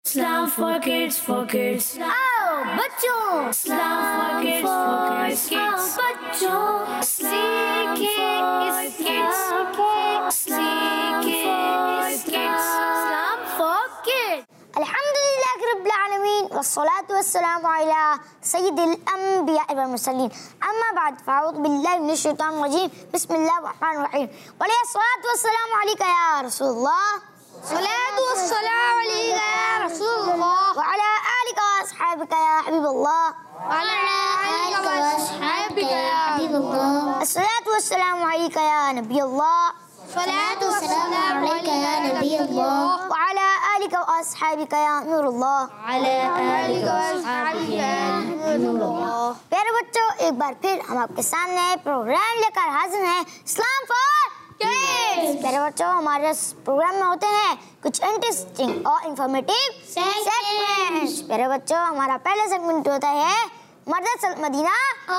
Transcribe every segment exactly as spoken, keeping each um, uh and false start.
Islam for kids, for kids. आओ बच्चों, Islam for kids, for kids, kids. बच्चों सीखे इस kids. सीखे इस kids. Islam for kids. अल्हम्दुलिल्लाह रब्बिल आलमीन वस्सलातु वस्सलामु अला सय्यिदिल अंबिया वल मुरसलीन अम्मा बाद फ़अऊज़ु बिल्लाहि मिनश शैतानिर रजीम बिस्मिल्लाहिर रहमानिर रहीम वस्सलातु वस्सलामु अलैका या रसूलल्लाह सलातु वस्सलामु अलैका या रसूलल्लाह व अला आलिका व अस्हाबिका या हबीबल्लाह व अला आलिका व अस्हाबिका या हबीबल्लाह अस्सलातु वस्सलामु अलैका या नबीयल्लाह सलातु वस्सलामु अलैका या नबीयल्लाह व अला आलिका व अस्हाबिका या नूरुल्लाह अला आलिका व अस्हाबिका या नूरुल्लाह। प्यारे बच्चों, एक बार फिर हम आपके सामने प्रोग्राम लेकर हाजिर हैं इस्लाम फॉर किड्स। प्यारे बच्चों, हमारे इस प्रोग्राम में होते हैं कुछ इंटरेस्टिंग और इंफॉर्मेटिव सेगमेंट्स। प्यारे बच्चों, हमारा पहला सेगमेंट होता है मदरसा मदीना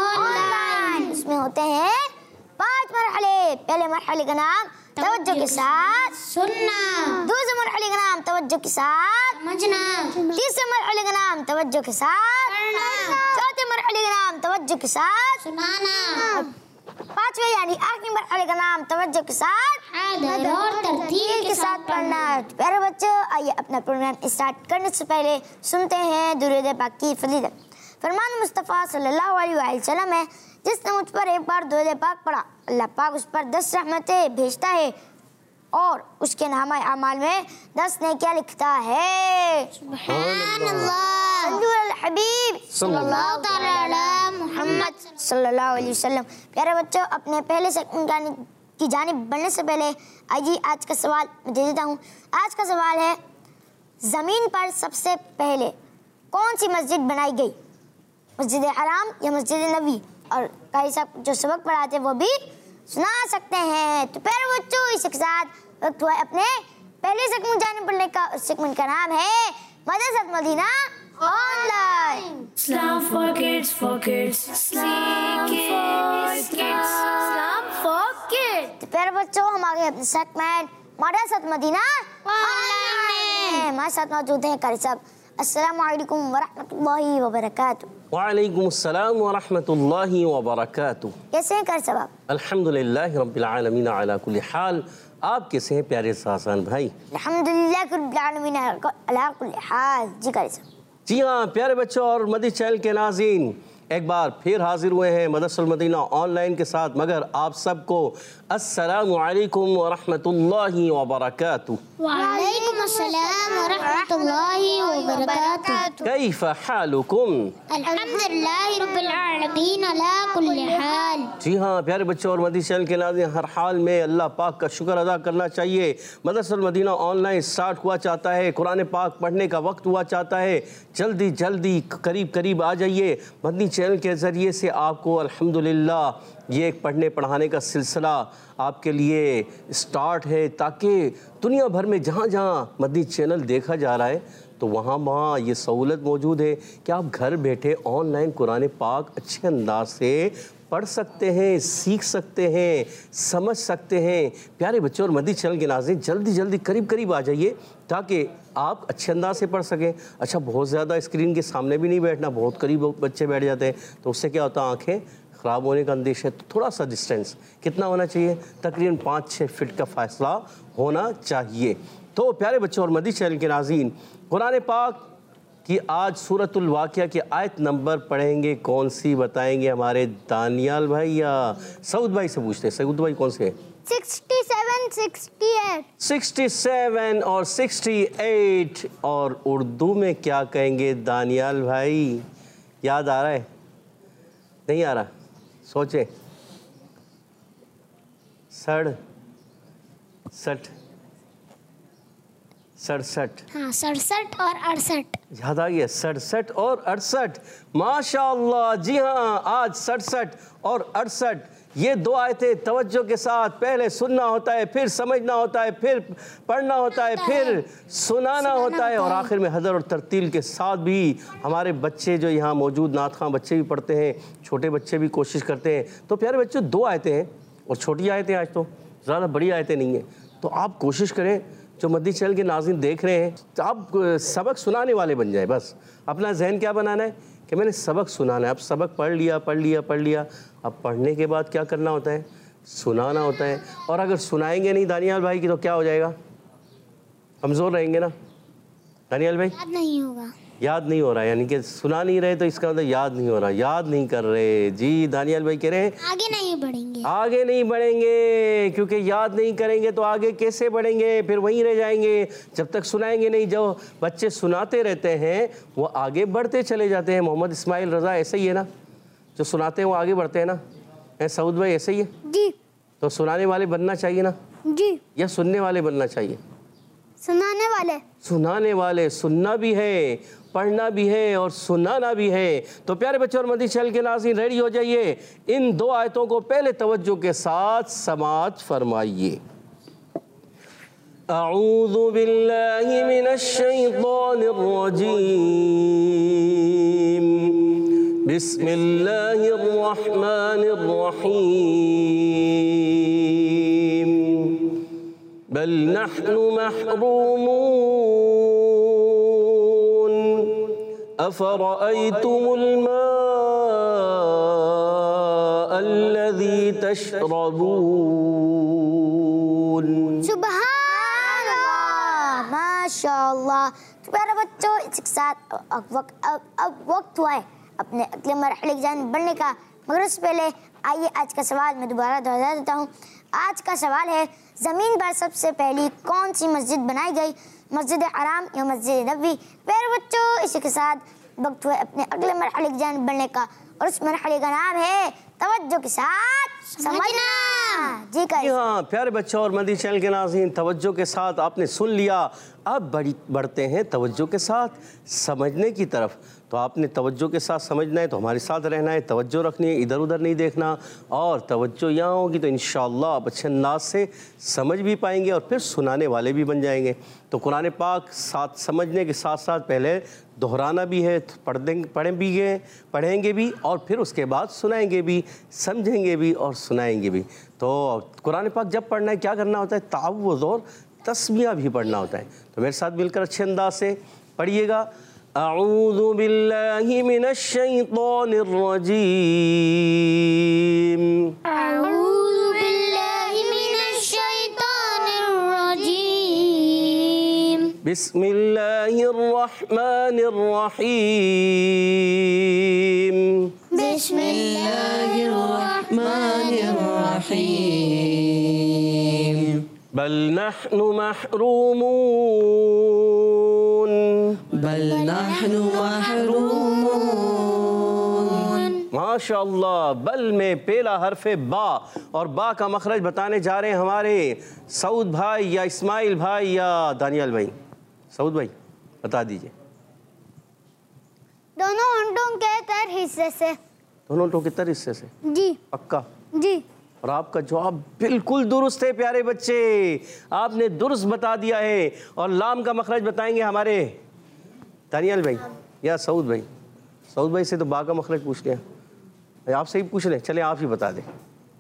ऑनलाइन। इसमें होते हैं पांच मरहले। पहले मरहले का नाम तवज्जो के साथ सुनना, दूसरे मरहले का नाम तवज्जो के साथ समझना, तीसरे मरहले का नाम तवज्जो के साथ पढ़ना, चौथे मरहले का नाम तवज्जो के साथ सुनाना, पांचवे यानी आखिरी मरहले का नाम तवज्जो के साथ अदब और तरतीब के साथ पढ़ना। प्यारे बच्चों, आइए अपना प्रोग्राम स्टार्ट करने से पहले सुनते हैं दुरूद पाक की फजीलत। फरमान मुस्तफ़ा सल्लल्लाहु अलैहि वसल्लम है, जिसने मुझ पर एक बार दुरूद पाक पढ़ा, अल्लाह पाक उस पर दस रहमतें भेजता है और उसके नामा अमाल में दस नेकियां लिखता है। सुभान अल्लाह, सल्लु अल हबीब सल्लल्लाहु तआला अला मुहम्मद सल्लल्लाहु अलैहि वसल्लम। प्यारे बच्चों, अपने पहले सेगमेंट की जानिब बढ़ने से पहले आइए आज का सवाल मैं दे देता हूँ। आज का सवाल है, ज़मीन पर सबसे पहले कौन सी मस्जिद बनाई गई, मस्जिद हराम या मस्जिद नबी? और कारी साहब जो सबक पढ़ाते वो भी सुना सकते हैं। तो प्यारे बच्चों, इसी के साथ वक्त हुआ अपने पहले सेगमेंट जाने पढ़ने का। उस सेगमेंट का नाम है Madrasa Madina online. Islam for kids, for kids. सीखे इस kids. Islam for kids। तो प्यारे बच्चों, हम आ गए अपने सेगमेंट मदरसा मदीना ऑनलाइन। हमारे साथ मौजूद हैं कारी साहब। अस्सलामु अलैकुम वरहमतुल्लाहि वबरकातुहू। वालेकुम अस्सलाम वरहमतुल्लाहि वबरकातुहू। कैसे हैं कारी साहब? अल्हम्दुलिल्लाहि रब्बिल आलमीन अला कुल्ली हाल। आप कैसे हैं प्यारे सासान भाई? अल्हम्दुलिल्लाह रब्बिल आलमीन अला कुल्ली हाल। जी कारी साहब। जी हाँ प्यारे बच्चों और मदी चैनल के नाज़रीन, एक बार फिर हाजिर हुए हैं मदरसा मदीना ऑनलाइन के साथ। मगर आप सबको अस्सलामु अलैकुम वरहमतुल्लाहि वबरकातुहू। वालेकुम अस्सलाम वरहमतुल्लाहि वबरकातुहू। कैफ हालुकुम? अल्हम्दुलिल्लाहि रब्बिल आलमीन अला कुल्ली हाल। जी हाँ प्यारे बच्चों और मदी चैनल के नाज़रीन, हर हाल में अल्लाह पाक का शुक्र अदा करना चाहिए। मदरसा मदीना ऑनलाइन स्टार्ट हुआ चाहता है, कुरान पाक पढ़ने का वक्त हुआ चाहता है, जल्दी जल्दी करीब करीब आ जाइए। मदनी चैनल के ज़रिए से आपको अल्हम्दुलिल्लाह ये एक पढ़ने पढ़ाने का सिलसिला आपके लिए स्टार्ट है, ताकि दुनिया भर में जहाँ जहाँ मदनी चैनल देखा जा रहा है तो वहाँ वहाँ ये सहूलत मौजूद है कि आप घर बैठे ऑनलाइन कुरान पाक अच्छे अंदाज से पढ़ सकते हैं, सीख सकते हैं, समझ सकते हैं। प्यारे बच्चों और मदनी चैनल के नाज़रीन, जल्दी जल्दी करीब करीब आ जाइए ताकि आप अच्छे अंदाज से पढ़ सकें। अच्छा, बहुत ज़्यादा स्क्रीन के सामने भी नहीं बैठना, बहुत करीब बच्चे बैठ जाते हैं तो उससे क्या होता है, आँखें ख़राब होने का अंदेशा है। तो थोड़ा सा डिस्टेंस कितना होना चाहिए? तकरीबन पाँच छः फिट का फ़ासला होना चाहिए। तो प्यारे बच्चों और मदनी चैनल के नाज़रीन, कुरान पाक कि आज सूरतुल वाक़िया की आयत नंबर पढ़ेंगे, कौन सी बताएंगे हमारे दानियाल भाई या सऊद भाई से पूछते हैं। सऊद भाई कौन से? सड़सठ, सड़सठ सड़सठ और अड़सठ। और उर्दू में क्या कहेंगे दानियाल भाई? याद आ रहा है? नहीं आ रहा? सोचे। सड़ सठ सड़सठ। हाँ, सड़सठ और अड़सठ। याद आ गया, सड़सठ और अड़सठ। माशाअल्लाह। जी हाँ, आज सड़सठ और अड़सठ ये दो आयतें तवज्जो के साथ पहले सुनना होता है, फिर समझना होता है, फिर पढ़ना होता है, फिर सुनाना होता है और आखिर में हज़र और तरतील के साथ भी हमारे बच्चे जो यहाँ मौजूद नात खां बच्चे भी पढ़ते हैं, छोटे बच्चे भी कोशिश करते हैं। तो प्यारे बच्चों, दो आयतें हैं और छोटी आयतें, आज तो ज़्यादा बड़ी आयतें नहीं हैं। तो आप कोशिश करें जो मदनी चैनल के नाज़रीन देख रहे हैं, तो आप सबक सुनाने वाले बन जाए। बस अपना जहन क्या बनाना है कि मैंने सबक सुनाना है। अब सबक पढ़ लिया पढ़ लिया पढ़ लिया अब पढ़ने के बाद क्या करना होता है, सुनाना होता है। और अगर सुनाएंगे नहीं दानियाल भाई की तो क्या हो जाएगा, कमज़ोर रहेंगे ना दानियाल भाई, याद नहीं होगा। याद नहीं हो रहा है, यानी कि सुना नहीं रहे तो इसका मतलब याद नहीं हो रहा, याद नहीं कर रहे। जी दानियाल भाई कह रहे हैं आगे नहीं बढ़ेंगे, आगे नहीं बढ़ेंगे, क्योंकि याद नहीं करेंगे तो आगे कैसे बढ़ेंगे, फिर वहीं रह जाएंगे जब तक सुनाएंगे नहीं। जो बच्चे सुनाते रहते हैं वो आगे बढ़ते चले जाते हैं। मोहम्मद इस्माइल रज़ा ऐसे ही है ना, जो सुनाते हैं वो आगे बढ़ते हैं ना। है सऊद भाई ऐसे ही है जी। तो सुनाने वाले बनना चाहिए ना जी। या सुनने वाले बनना चाहिए? सुनाने वाले। सुनाने वाले, सुनना भी है, पढ़ना भी है और सुनाना भी है। तो प्यारे बच्चों और मदनी चैनल के नाज़रीन रेडी हो जाइए, इन दो आयतों को पहले तवज्जो के साथ समाअत फरमाइए। अऊज़ु बिल्लाहि मिनश शैतानिर रजीम, बिस्मिल्लाहिर रहमानिर रहीम, बल नहनु महरूमून, अफ़रअयतुमुल माअ अल्लज़ी तशरबून। सुभान अल्लाह, माशाअल्लाह। तो प्यारे बच्चों, इसके साथ अब वक्त अब अब वक्त हुआ है अपने अगले मरहले की जानिब बढ़ने का। मगर उससे पहले आइए आज का सवाल मैं दोबारा दोहरा देता हूँ। आज का सवाल है, ज़मीन पर सबसे पहली कौन सी मस्जिद बनाई गई, मस्जिद हराम या मस्जिद नबवी? प्यारे बच्चों, इसी के साथ वक्त हुआ अपने अगले मरहले की जानिब बढ़ने का, और उस मरहले का नाम है तवज्जो के साथ समझना। जी कर हाँ प्यारे बच्चों और मदनी चैनल के नाज़रीन, तवज्जो के साथ आपने सुन लिया। अब बड़ी बढ़ते हैं तवज्जो के साथ समझने की तरफ। तो आपने तवज्जो के साथ समझना है तो हमारे साथ रहना है, तवज्जो रखनी है, इधर उधर नहीं देखना। और तवज्जो यहाँ होगी तो इंशाअल्लाह आप अच्छे अंदाज से समझ भी पाएंगे और फिर सुनाने वाले भी बन जाएंगे। तो कुरान पाक साथ समझने के साथ साथ पहले दोहराना भी है, पढ़ेंगे पढ़ें भी है पढ़ेंगे भी और फिर उसके बाद सुनाएंगे भी, समझेंगे भी और सुनाएंगे भी। तो कुरान पाक जब पढ़ना है क्या करना होता है, तावुज़ और तस्मीया भी पढ़ना होता है। तो मेरे साथ मिलकर अच्छे अंदाज से पढ़िएगा। अऊज़ु बिल्लाहि मिनश शैतानिर रजीम, अऊज़ु बिल्लाहि मिनश शैतानिर रजीम, बिस्मिल्लाहिर रहमानिर रहीम, बिस्मिल्लाहिर रहमानिर रहीम, बल नहनु महरूमून, बल नहनु महरूमून। माशाअल्लाह। बल में पहला हरफ़े बा और बा का मखरज बताने जा रहे हैं हमारे सऊद भाई या इस्माइल भाई या दानियाल भाई। सऊद भाई बता दीजिए। दोनों होंठों के तर हिस्से से। दोनों होंठों के तर हिस्से से? जी। पक्का? जी। और आपका जवाब बिल्कुल दुरुस्त है प्यारे बच्चे, आपने दुरुस्त बता दिया है। और लाम का मखरज बताएंगे हमारे दानियाल भाई या सऊद भाई। सऊद भाई से तो बा का मखरज पूछ लिया, आपसे ही पूछ रहे, चले आप ही बता दें।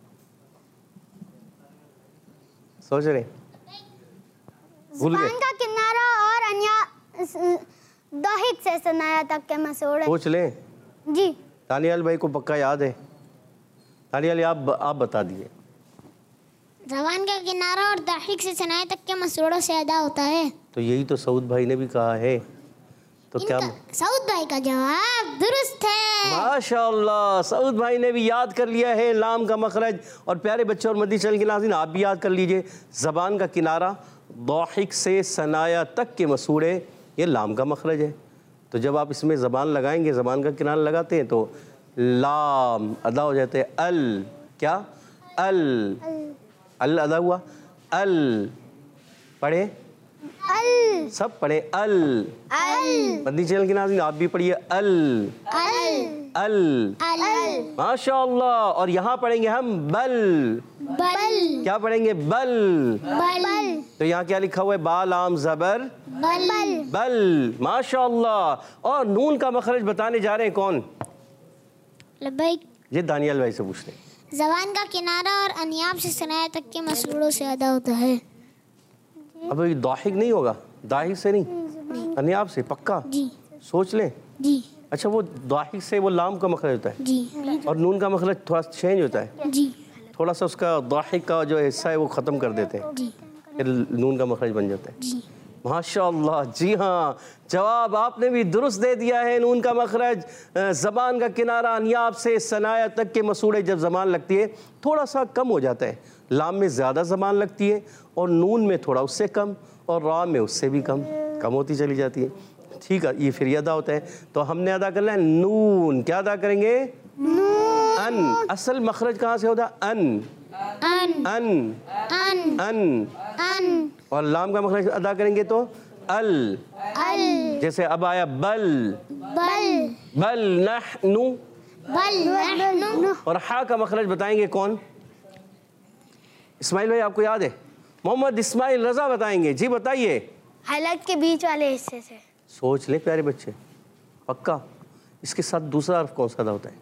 सोच रहे भूल गए? ज़बान का किनारा और अन्या दाहिक से सनाया तक के मसूड़े। पूछ लें। जी। दानियाल भाई को पक्का याद है? दानियाल आप आप बता दिए। ज़बान का किनारा और दाहिक से सनाया तक के मसूड़ों से अदा होता है। तो यही तो सऊद भाई ने भी कहा है। तो क्या सऊद भाई का जवाब दुरुस्त है। माशाअल्लाह, सऊद भाई ने भी याद कर लिया है लाम का मखरज। और प्यारे बच्चों और मदनी चैनल के नाज़रीन आप भी याद कर लीजिए, ज़बान का किनारा दाहिक से सनाया तक के मसूड़े, ये लाम का मखरज है। तो जब आप इसमें ज़बान लगाएंगे, ज़बान का किनारा लगाते हैं तो लाम अदा हो जाते हैं। अल क्या? अल अल अदा हुआ। अल पढ़े, अल सब पढ़े। अल अल मदनी चैनल के नाज़रीन आप भी पढ़िए। अल अल अल अल माशाअल्लाह। और यहाँ पढ़ेंगे हम बल। बल क्या पढ़ेंगे? बल। बल तो यहाँ क्या लिखा हुआ है? बा लाम ज़बर बल बल। माशाअल्लाह। और नून का मखरज बताने जा रहे हैं कौन? लब्बैक। ये दानियाल भाई से पूछ रहे हैं। ज़बान का किनारा और अनियाब से सनाया तक के मसूड़ों से अदा होता है। अब ये दाहिक नहीं होगा, दाहिक से नहीं, अनियाब से पक्का जी सोच लें। जी अच्छा, वो दाहिक से वो लाम का मखरज होता है जी और नून का मखरज थोड़ा चेंज होता है, जी थोड़ा सा उसका दाहिक का जो हिस्सा है वो ख़त्म कर देते हैं, जी फिर नून का मखरज बन जाता है। जी माशाअल्लाह, जी हाँ, जवाब आपने भी दुरुस्त दे दिया है। नून का मखरज ज़बान का किनारा अनियाब से सनाया तक के मसूड़े जब ज़बान लगती है थोड़ा सा कम हो जाता है, लाम में ज़्यादा ज़बान लगती है और नून में थोड़ा उससे कम और रा में उससे भी कम कम होती चली जाती है। ठीक है, ये फिर ये अदा होता है, तो हमने अदा करना है नून। क्या अदा करेंगे? अन। असल मखरज कहाँ से होता है? अन अन अन अन अन। अन और लाम का मखरज अदा करेंगे तो अल। अल जैसे अब आया बल, बल बल नहनु। बल नहनु और हा का मखरज बताएंगे कौन? इस्माइल भाई आपको याद है? मोहम्मद इस्माइल रजा बताएंगे। जी बताइए। हलक के बीच वाले हिस्से से। सोच ले प्यारे बच्चे, पक्का। इसके साथ दूसरा हर्फ कौन सा अदा होता है?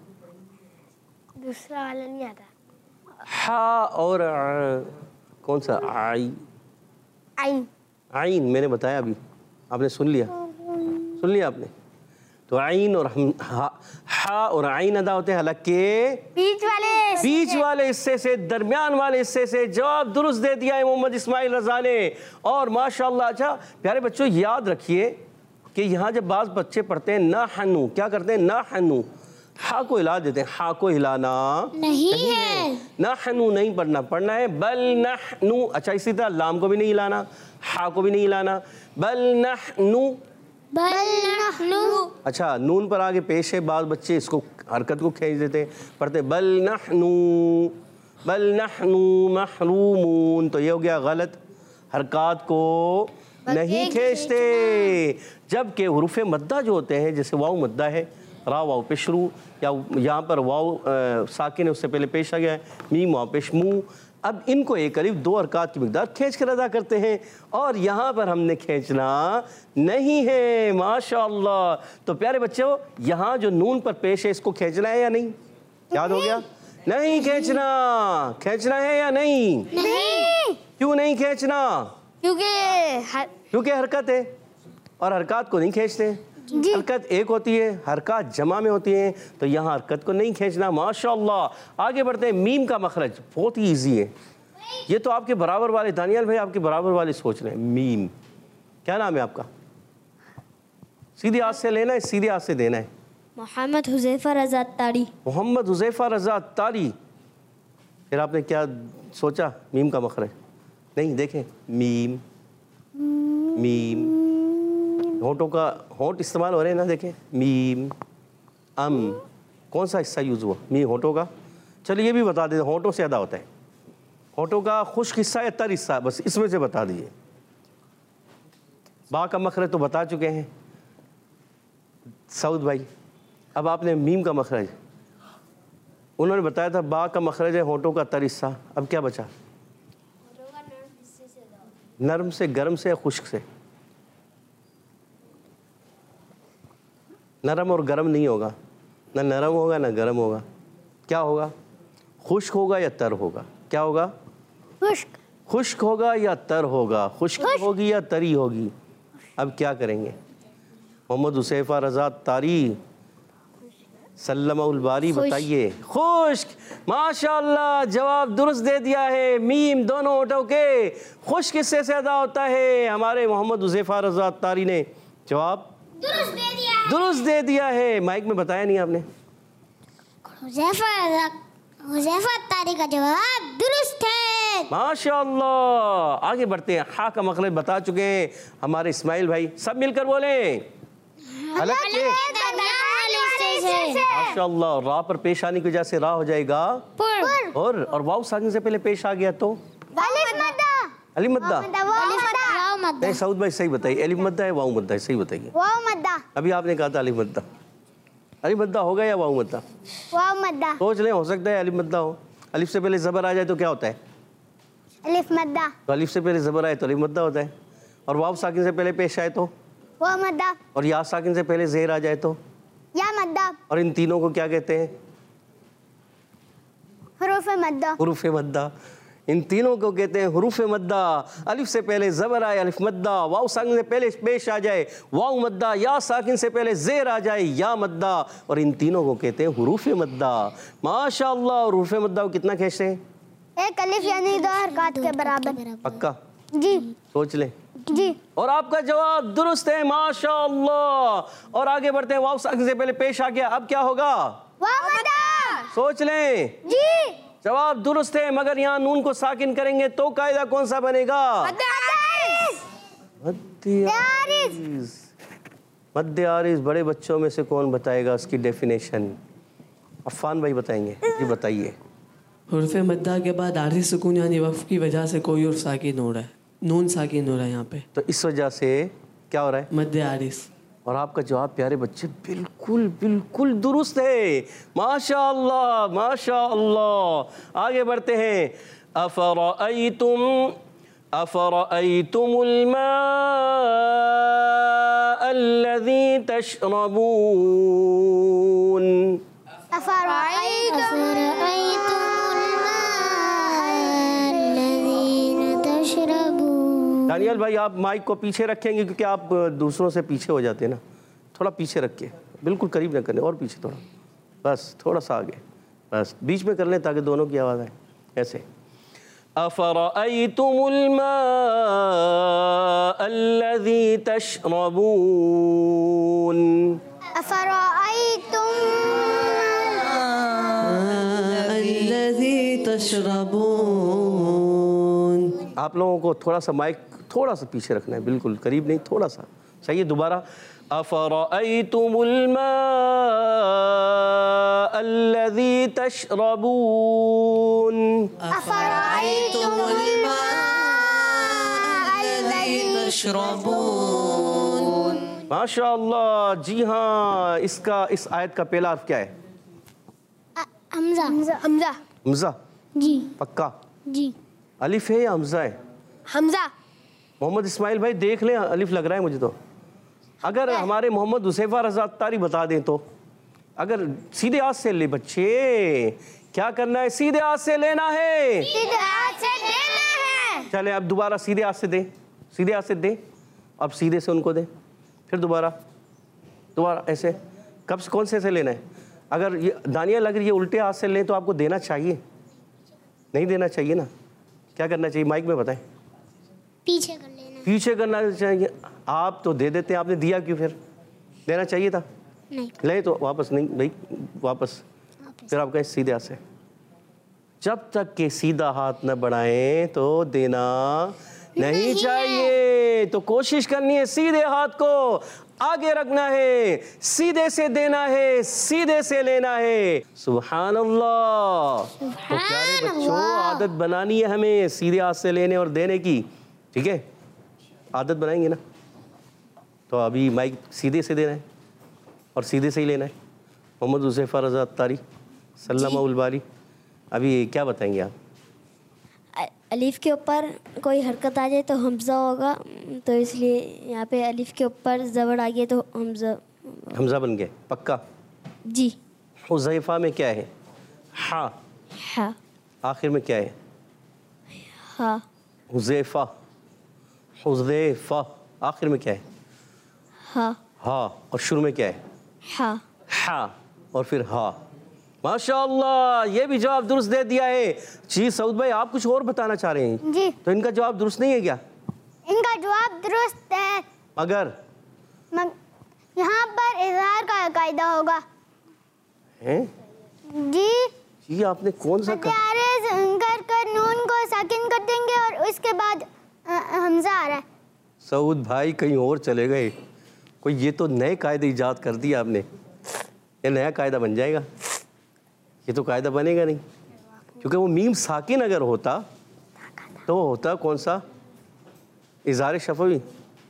दूसरा वाला नहीं आता। हा और आ, कौन सा? आई। आइन आइन मैंने बताया अभी, आपने सुन लिया? सुन लिया आपने? तो आइन और हम हा, हा और आइन अदा होते हैं हलक के बीच वाले बीच वाले हिस्से से, दरमियान वाले हिस्से से। जवाब दुरुस्त दे दिया है मोहम्मद इस्माइल रजा ने। और माशाअल्लाह। अच्छा प्यारे बच्चों, याद रखिए कि यहाँ जब बाज़ बच्चे पढ़ते हैं ना हनु, क्या करते हैं? ना हनु, हा को हिला देते हैं। हा को हिलाना नहीं, नहीं है। ना हनु नहीं पढ़ना, पढ़ना है बल नहनु। अच्छा, इसी तरह लाम को भी नहीं हिलाना, हा को भी नहीं हिलाना, बल नहनु। बल नहनु। अच्छा, नून पर आगे पेश है, बाज़ बच्चे इसको हरकत को खींच देते हैं, पढ़ते बल नहनु, बल नहनु महरूमून। तो ये हो गया गलत, हरकत को नहीं खींचते। जबकि हुरूफ मद्दा जो होते हैं, जैसे वाव मद्दा है, रा वाव पेश रू, या यहाँ पर वाव साकिन है उससे पहले पेश आ गया है, मीम वाव पेश मुँह। अब इनको एक अलिफ दो हरकत की मिकदार खींच कर अदा करते हैं और यहाँ पर हमने खींचना नहीं है। माशाअल्लाह। तो प्यारे बच्चों, यहाँ जो नून पर पेश है इसको खींचना है या नहीं? याद हो गया? नहीं खींचना। खींचना है या नहीं? नहीं। क्यों नहीं खींचना? क्योंकि हर... क्योंकि हरकत है और हरकत को नहीं खींचते। हरकत एक होती है, हरकत जमा में होती है, तो यहाँ हरकत को नहीं खींचना। माशाअल्लाह। आगे बढ़ते हैं। मीम का मखरज बहुत ही ईजी है, ये तो आपके बराबर वाले दानियाल भाई आपके बराबर वाले सोच रहे हैं। मीम, क्या नाम है आपका? सीधे हाथ से लेना है, सीधे हाथ से देना है। मोहम्मद हुज़ैफा रज़ा तारी। मोहम्मद हुज़ैफा रज़ा तारी। फिर आपने क्या सोचा? मीम का मखरज नहीं, देखें मीम मीम, होंठों का होंठ इस्तेमाल हो रहे हैं ना, देखें मीम अम, कौन सा हिस्सा यूज़ हुआ? मीम होंठों का। चलिए ये भी बता दें, होंठों से अदा होता है। होंठों का खुश्क हिस्सा या तर हिस्सा, बस इसमें से बता दीजिए। बा का मखरज तो बता चुके हैं सऊद भाई। अब आपने मीम का मखरज, उन्होंने बताया था बा का मखरज है होंठों का तर हिस्सा। अब क्या बचा? नरम से, गर्म से या खुश्क से? नरम और गर्म नहीं होगा, ना नरम होगा ना गर्म होगा। क्या होगा? खुश्क होगा या तर होगा? क्या होगा? खुश्क। खुश्क होगा या तर होगा? खुश्क होगी या तरी होगी? अब क्या करेंगे? मोहम्मद हुज़ैफा रज़ा तारी सल्लम उल बारी बताइए। खुश्क। माशाअल्लाह, जवाब दुरुस्त दे दिया है। मीम दोनों होठों के खुश्क हिस्से से अदा होता है। हमारे मोहम्मद हुज़ैफा रज़ा तारी ने जवाब दुरुस्त दे दिया। दुरुस्त दे दिया है। माइक में बताया नहीं आपने? हुज़ैफा रज़ा हुज़ैफा तारी का जवाब दुरुस्त है। माशाअल्लाह। आगे बढ़ते हैं। हा का मखरज बता चुके हैं हमारे इस्माइल भाई। सब मिलकर बोले हलक के माशाअल्लाह। रा पर पेश आने की वजह से रा हो जाएगा पुर। और और वाव साकिन से पहले पेश आ गया तो अलिफ मद्दा। अलिफ मद्दा। वाव मद्दा। नहीं सऊद भाई सही बताइए, अलिफ मद्दा है वाव मद्दा है? सही बताइए। वाव मद्दा। अभी आपने कहा था अलिफ मद्दा। अलिफ मद्दा होगा या वाव मद्दा? वाव मद्दा। सोच लें, हो सकता है अलिफ मद्दा हो। अलिफ से पहले ज़बर आ जाए तो क्या होता है? अलिफ मद्दा। तो अलिफ से पहले ज़बर आए तो अलिफ मद्दा होता है। और वाव साकिन से पहले पेश आए तो वाव मद्दा। और या साकिन से पहले ज़ेर आ जाए तो या मद्दा। और इन तीनों को क्या कहते हैं? हुरूफ मद्दा। हुरूफ मद्दा। इन तीनों को कहते हैं हुरूफ मद्दा। अलिफ से पहले ज़बर आए अलिफ मद्दा, वाव साकिन से पहले पेश आ जाए वाव मद्दा, या साकिन से पहले ज़ेर आ जाए या मद्दा, और इन तीनों को कहते हैं हुरूफ मद्दा। माशाअल्लाह। और हुरूफ मद्दा को कितना खींचते हैं? एक अलिफ यानी दो हरकत के बराबर। पक्का? जी सोच लें। जी। और आपका जवाब दुरुस्त है, माशाअल्लाह। और आगे बढ़ते हैं, वाव साकिन से पहले पेश आ गया, अब क्या होगा? वाव मद्दा। सोच लें। जी। जवाब दुरुस्त है, मगर यहाँ नून को साकिन करेंगे तो कायदा कौन सा बनेगा? मद्दे आरिज़। मद्दे आरिज़। बड़े बच्चों में से कौन बताएगा उसकी डेफिनेशन? अफ़ान भाई बताएंगे। जी बताइए। हुर्फ़ मद्दा के बाद आरिज़ सुकून यानी वक़्फ़ की वजह से कोई और साकिन हो रहा है, नून साकिन हो रहा है यहाँ पे, तो इस वजह से क्या हो रहा है? मद्दे आरिज़। और आपका जवाब प्यारे बच्चे बिल्कुल बिल्कुल दुरुस्त है, माशाअल्लाह माशाअल्लाह। आगे बढ़ते हैं। अफ़रअयतुम अफ़रअयतुमुल माअल्लज़ी तशरबून। दानियल भाई आप माइक को पीछे रखेंगे क्योंकि आप दूसरों से पीछे हो जाते हैं ना, थोड़ा पीछे रख के, बिल्कुल करीब ना करने, और पीछे थोड़ा, बस थोड़ा सा आगे, बस बीच में कर लें ताकि दोनों की आवाज़ आए। ऐसे अफ़रअयतुमुल माअल्लज़ी तशरबून। अल्लज़ी तशरबून। आप लोगों को थोड़ा सा माइक थोड़ा सा पीछे रखना है, बिल्कुल करीब नहीं, थोड़ा सा। सही है, दोबारा। अफ़रअयतुमुल माअल्लज़ी तशरबून। अफ़रअयतुमुल माअल्लज़ी तशरबून। माशाअल्लाह। जी हाँ, इसका इस आयत का पहला अर्थ क्या है? हमज़ा। हमज़ा। हमज़ा। जी पक्का? जी। अलिफ है या हमज़ा है? हमज़ा। मोहम्मद इस्माइल भाई देख लें, अलिफ लग रहा है मुझे तो। अगर हमारे मोहम्मद हुसैफा रज़ा तारी बता दें तो। अगर सीधे हाथ से ले बच्चे, क्या करना है? सीधे हाथ से लेना है, सीधे हाथ से लेना है। चले अब दोबारा सीधे हाथ से दें, सीधे हाथ से दें, अब सीधे से उनको दें, फिर दोबारा दोबारा ऐसे। कब से, कौन से से लेना है? अगर ये दानियल अगर ये उल्टे हाथ से लें तो आपको देना चाहिए, नहीं देना चाहिए ना? क्या करना चाहिए माइक में बताएं? पीछे कर लेना। पीछे करना चाहिए। आप तो दे देते हैं, आपने दिया क्यों? फिर देना चाहिए था। नहीं ले तो वापस नहीं भाई, वापस। फिर आप कहें सीधे हाथ से। जब तक के सीधा हाथ न बढ़ाएं तो देना नहीं, नहीं चाहिए। तो कोशिश करनी है सीधे हाथ को आगे रखना है, सीधे से देना है, सीधे से लेना है। सुभान अल्लाह। तो प्यारे बच्चों, आदत बनानी है हमें सीधे हाथ से लेने और देने की, ठीक है? आदत बनाएंगे ना? तो अभी माइक सीधे से देना है और सीधे से ही लेना है। मोहम्मद हुसैफा रज़ा तारी सल्लमाहुल बारी, अभी क्या बताएंगे आप? अलिफ के ऊपर कोई हरकत आ जाए तो हमज़ा होगा, तो इसलिए यहाँ पे अलिफ के ऊपर ज़बर आ गया तो हमज़ा हमज़ा बन गया। पक्का? जी। हुज़ैफा में क्या है? हा। हा। आखिर में क्या है? हा। हुज़ैफा। हुज़ैफा आखिर में क्या है? हा। हा। और शुरू में क्या है? हा। हा। और फिर हा। माशाअल्लाह, ये भी जवाब दुरुस्त दे दिया है। जी सऊद भाई आप कुछ और बताना चाह रहे हैं? जी। तो इनका जवाब दुरुस्त नहीं है क्या? इनका जवाब दुरुस्त है, मगर मग, यहाँ पर इज़हार का कायदा होगा। हैं? जी जी आपने कौन सा कर... कर कर नून को साकिन कर देंगे और उसके बाद हमज़ा आ रहा है। सऊद भाई कहीं और चले गए कोई, ये तो नए कायदे इजाद कर दिया आपने। ये नया कायदा बन जाएगा, ये तो कायदा बनेगा नहीं, क्योंकि वो मीम साकिन अगर होता तो होता कौन सा? इज़हार शफ़वी।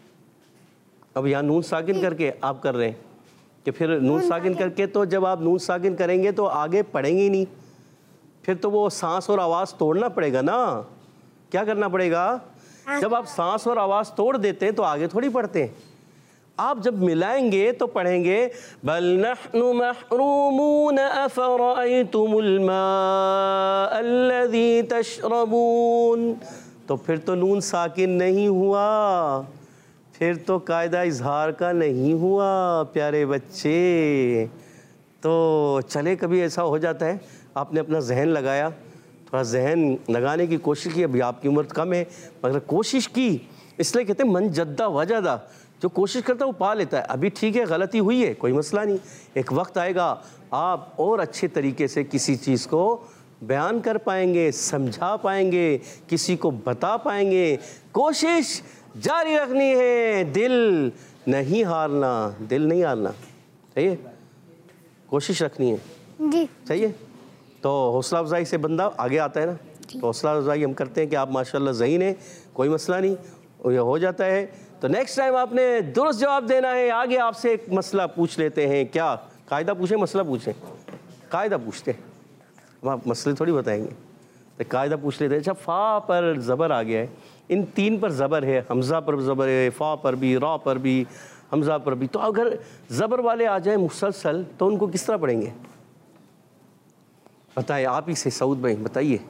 अब यहाँ नून साकिन करके आप कर रहे हैं कि फिर नून साकिन करके, तो जब आप नून साकिन करेंगे तो आगे पढ़ेंगे ही नहीं, फिर तो वो सांस और आवाज़ तोड़ना पड़ेगा ना। क्या करना पड़ेगा? जब आप सांस और आवाज़ तोड़ देते हैं तो आगे थोड़ी पढ़ते हैं। आप जब मिलाएंगे तो पढ़ेंगे बल नहनु महरूमून अफरअयतुमुल माअल्लज़ी तशरबून, तो फिर तो नून साकिन नहीं हुआ, फिर तो कायदा इजहार का नहीं हुआ प्यारे बच्चे। तो चले, कभी ऐसा हो जाता है आपने अपना जहन लगाया, थोड़ा जहन लगाने की कोशिश की, अभी आपकी उम्र कम है मगर कोशिश की, इसलिए कहते हैं मन जद्दा वजदा, जो कोशिश करता है वो पा लेता है। अभी ठीक है, गलती हुई है, कोई मसला नहीं, एक वक्त आएगा आप और अच्छे तरीके से किसी चीज़ को बयान कर पाएंगे, समझा पाएंगे, किसी को बता पाएंगे। कोशिश जारी रखनी है, दिल नहीं हारना, दिल नहीं हारना, सही है, कोशिश रखनी है जी, सही है। तो हौसला अफजाई से बंदा आगे आता है ना, तो हौसला अफजाई हम करते हैं कि आप माशाल्लाह ज़हीन हैं, कोई मसला नहीं, ये हो जाता है। तो नेक्स्ट टाइम आपने दुरुस्त जवाब देना है। आगे आपसे एक मसला पूछ लेते हैं, क्या कायदा पूछें, मसला पूछें, कायदा पूछते हैं, हम आप मसले थोड़ी बताएंगे, तो कायदा पूछ लेते हैं। अच्छा, फ़ा पर ज़बर आ गया है, इन तीन पर ज़बर है, हमज़ा पर ज़बर है, फ़ा पर भी, रा पर भी, हमज़ा पर भी, तो अगर ज़बर वाले आ जाए मुसलसल तो उनको किस तरह पढ़ेंगे बताइए, आप ही से सऊद भाई बताइए।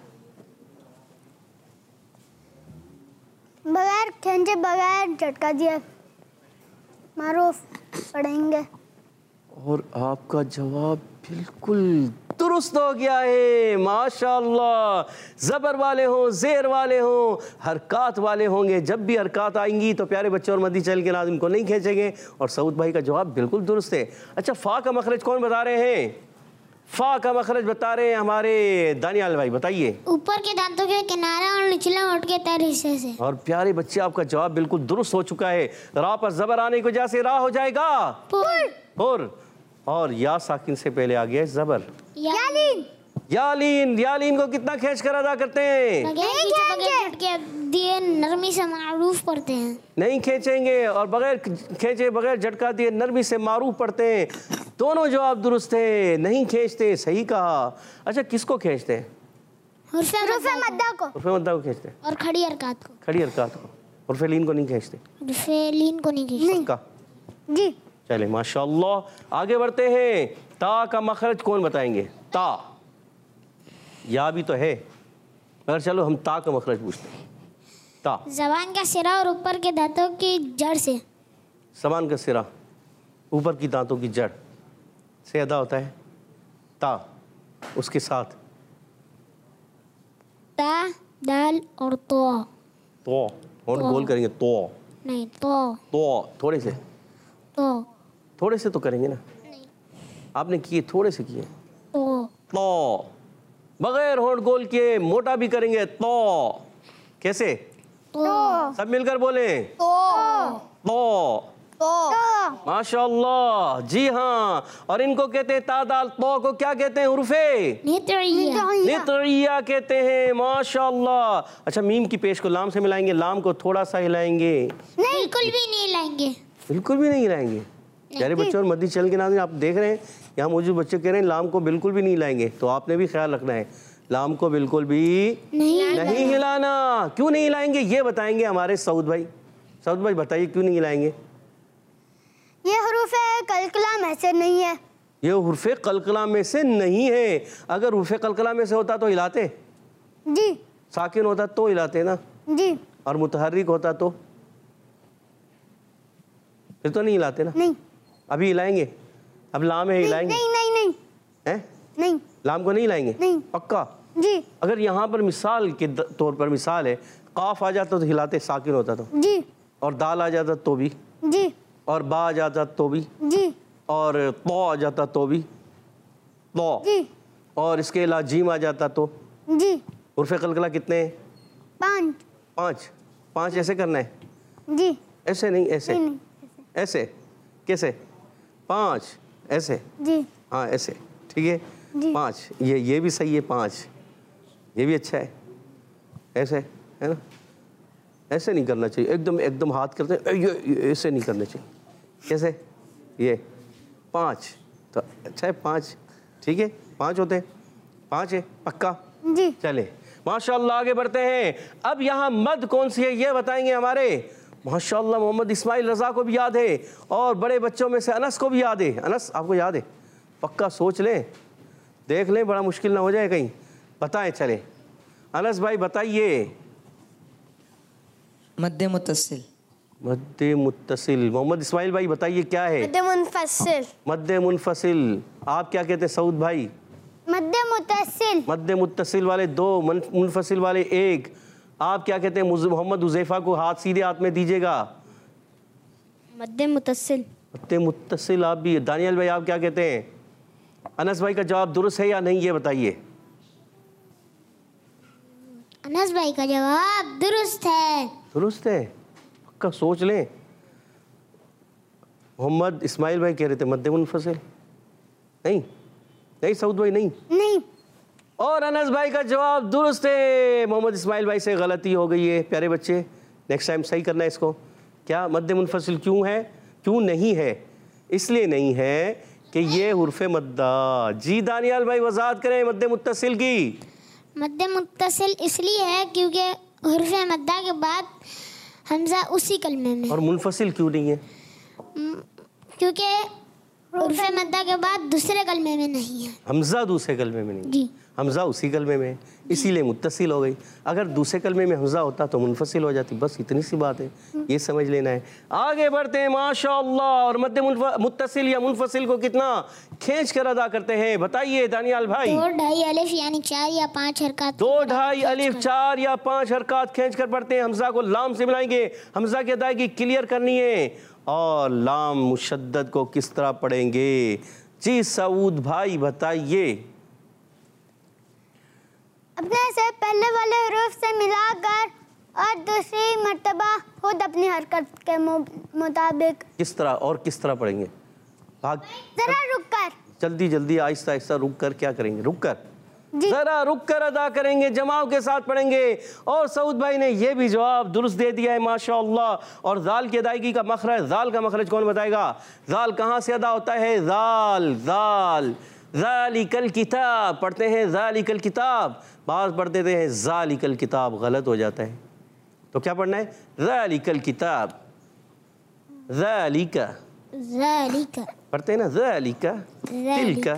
बगैर खींचे, बगैर झटका दिए मारूफ पढ़ेंगे। और आपका जवाब बिल्कुल दुरुस्त हो गया है, माशाअल्लाह। ज़बर वाले हों, ज़ेर वाले हों, हरकात वाले होंगे, जब भी हरकात आएंगी तो प्यारे बच्चों और मदी चैनल के नाज़िम को नहीं खींचेंगे। और सऊद भाई का जवाब बिल्कुल दुरुस्त है। अच्छा, फ़ा का मखरज कौन बता रहे हैं? फ़ा का मखरज बता रहे हैं हमारे दानियाल भाई, बताइए। ऊपर के दांतों के किनारे और निचला होंठ के तैर हिस्से से। और प्यारे बच्चे, आपका जवाब बिल्कुल दुरुस्त हो चुका है। रा पर ज़बर आने की वजह से रा हो जाएगा पुर, और या साकिन से पहले आ गया ज़बर यालीन। यालीन। यालीन को कितना खींच कर अदा करते हैं? बगैर झटके दिए नरमी से मारूफ पढ़ते हैं। नहीं खींचेंगे, और बगैर खींचे, बगैर झटका दिए नरमी से मारूफ पढ़ते हैं। दोनों जवाब दुरुस्त है, नहीं खींचते, सही कहा। अच्छा, किसको खींचते हैं? हुर्फे मद्दा को। उर्फे मद्दा को खींचते हैं, और खड़ी हरकत को। खड़ी हरकत को। उर्फे लीन को नहीं खींचते, हुर्फे लीन को नहीं खींचते। पक्का? जी, चले, माशाअल्लाह। आगे बढ़ते हैं। ता का मखरज कौन बताएंगे? ता, या भी तो है मगर चलो हम ता का मखरज पूछते हैं। ता जबान का सिरा और ऊपर के दांतों की जड़ से। समान का सिरा ऊपर की दांतों की जड़ से अदा होता है। ता, उसके साथ ता, दाल और तो। तो और गोल करेंगे, तो नहीं, तो तो थोड़े से, तो थोड़े से तो करेंगे ना, आपने किए थोड़े से किए। तो तो बगैर होंठ गोल किए मोटा भी करेंगे। तो कैसे? तो सब मिलकर बोले, तो तो तो माशाअल्लाह। जी हाँ, और इनको कहते हैं तादाल। तो को क्या कहते हैं? उर्फे नित्रिया। नित्रिया कहते हैं, माशाअल्लाह। अच्छा, मीम की पेश को लाम से मिलाएंगे, लाम को थोड़ा सा हिलाएंगे, बिल्कुल भी नहीं लाएंगे। बिल्कुल भी नहीं हिलाएंगे। प्यारे बच्चों और मदी चैनल के नाज़रीन, आप देख रहे हैं यहाँ मौजूद बच्चे कह रहे हैं लाम को बिल्कुल भी नहीं हिलाएंगे, तो आपने भी ख्याल रखना है, लाम को बिल्कुल भी नहीं, नहीं हिलाना। क्यों नहीं हिलाएंगे ये बताएंगे हमारे सऊद भाई। सऊद भाई बताइए क्यों नहीं हिलाएंगे? ये हुरूफ कलकला में से नहीं है। ये हुर्फे कलकला में से नहीं है। अगर हुर्फे कलकला में से होता तो हिलाते, जी साकिन होता तो हिलाते ना, जी, और मुतहर्रिक होता तो फिर तो नहीं हिलाते ना। नहीं अभी हिलाएंगे, अब लाम है, हिलाएंगे नहीं नहीं नहीं हैं? नहीं लाम को नहीं हिलाएंगे? नहीं। पक्का? जी अगर यहाँ पर मिसाल के द- तौर पर मिसाल है, काफ आ जाता तो हिलाते, साकिन होता तो, जी और दाल आ जाता तो भी, जी और बा आ जाता तो भी, जी और तो आ जाता तो भी, तो, जी और इसके अलावा जीम आ जाता तो। जी। उर्फे कलकला कितने हैं? पाँच। पाँच। पाँच ऐसे करना है, जी ऐसे नहीं, ऐसे नहीं नहीं ऐसे कैसे? पाँच ऐसे, जी हाँ ऐसे, ठीक है। जी। पाँच, ये ये भी सही है, पाँच ये भी अच्छा है, ऐसे है ना, ऐसे नहीं करना चाहिए, एकदम एकदम हाथ करते हैं, ये ये ऐसे नहीं करना चाहिए, कैसे? ये पाँच, तो अच्छा है पाँच, ठीक है, पाँच होते हैं, पाँच है पक्का? जी चले माशाल्लाह, आगे बढ़ते हैं। अब यहाँ मद कौन सी है ये बताएंगे हमारे माशाल्लाह मोहम्मद इस्माइल रज़ा को भी याद है और बड़े बच्चों में से अनस को भी याद है। अनस आपको याद है? पक्का सोच लें, देख लें, बड़ा मुश्किल ना हो जाए कहीं। बताएं चले अनस भाई बताइए। मद्दे मुत्तसिल। मद्दे मुत्तसिल। मोहम्मद इस्माइल भाई बताइए क्या है? मद्दे मुनफसिल। मद्दे मुनफसिल। आप क्या कहते हैं सऊद भाई? मद्दे मुत्तसिल। मद्दे मुत्तसिल वाले दो, मुनफसिल वाले एक। आप क्या कहते हैं? मोहम्मद हुज़ैफा को हाथ सीधे हाथ में दीजिएगा। मद्दे मुत्तसिल। मद्दे मुत्तसिल। आप भी। दानियल भाई आप क्या कहते हैं? अनस भाई का जवाब दुरुस्त है या नहीं ये बताइए। अनस भाई का जवाब दुरुस्त है। दुरुस्त है, पक्का सोच लें। मोहम्मद इस्माइल भाई कह रहे थे मद्दे मुनफसिल। नहीं नहीं सऊद भाई नहीं नहीं। और अनस भाई का जवाब दुरुस्त है। मोहम्मद इस्माइल भाई से गलती हो गई है। प्यारे बच्चे नेक्स्ट टाइम सही करना है इसको। क्या मद्दे मुनफसिल क्यों है, क्यों नहीं है? इसलिए नहीं है कि ये हुर्फ़े मद्दा। जी दानियाल भाई वजाहत करें मद्दे मुत्तसिल की। मद्दे मुत्तसिल इसलिए है क्योंकि हुर्फ़े मद्दा के बाद हमजा उसी कलमे में। और मुनफसिल क्यों नहीं है? क्योंकि हुर्फ़े मद्दा के बाद दूसरे कलमे में नहीं है। हमजा दूसरे कलमे में नहीं, जी हमजा उसी कलमे में है, इसीलिए मुत्तसिल हो गई। अगर दूसरे कलमे में हमजा होता तो मुनफसिल हो जाती। बस इतनी सी बात है, ये समझ लेना है। आगे बढ़ते हैं माशाअल्लाह। और मद्दे मुत्तसिल या मुनफसिल को कितना खींच कर अदा करते हैं बताइए दानियाल भाई। दो ढाई अलिफ यानी चार या पाँच हरकत। दो ढाई अलिफ चार या पाँच हरकत खींच कर पढ़ते हैं। हमजा को लाम से मिलाएंगे, हमजा की अदायगी क्लियर करनी है। और लाम मुशद्दद को किस तरह पढ़ेंगे? जी सऊद भाई बताइए। अपने से पहले वाले हरूफ से मिलाकर और दूसरी मर्तबा खुद अपनी हरकत के मुताबिक। किस तरह और किस तरह पढ़ेंगे? भाग जरा रुक कर, जल्दी जल्दी आहिस्ता आहिस्ता रुक कर क्या करेंगे? रुक कर, जी। जरा रुक कर अदा करेंगे, जमाव के साथ पढ़ेंगे। और सऊद भाई ने ये भी जवाब दुरुस्त दे दिया है माशाअल्लाह। और जाल की अदायगी का मखरज, जाल का मखरज कौन बताएगा? जाल कहाँ से अदा होता है? जाल जाल ज़ालिकल किताब पढ़ते हैं, ज़ालिकल किताब। बाज़ पढ़ देते हैं ज़ालिकल किताब, गलत हो जाता है। तो क्या पढ़ना है? ज़ालिकल किताब। ज़ालिका ज़ालिका पढ़ते हैं ना, ज़ालिका तिलका।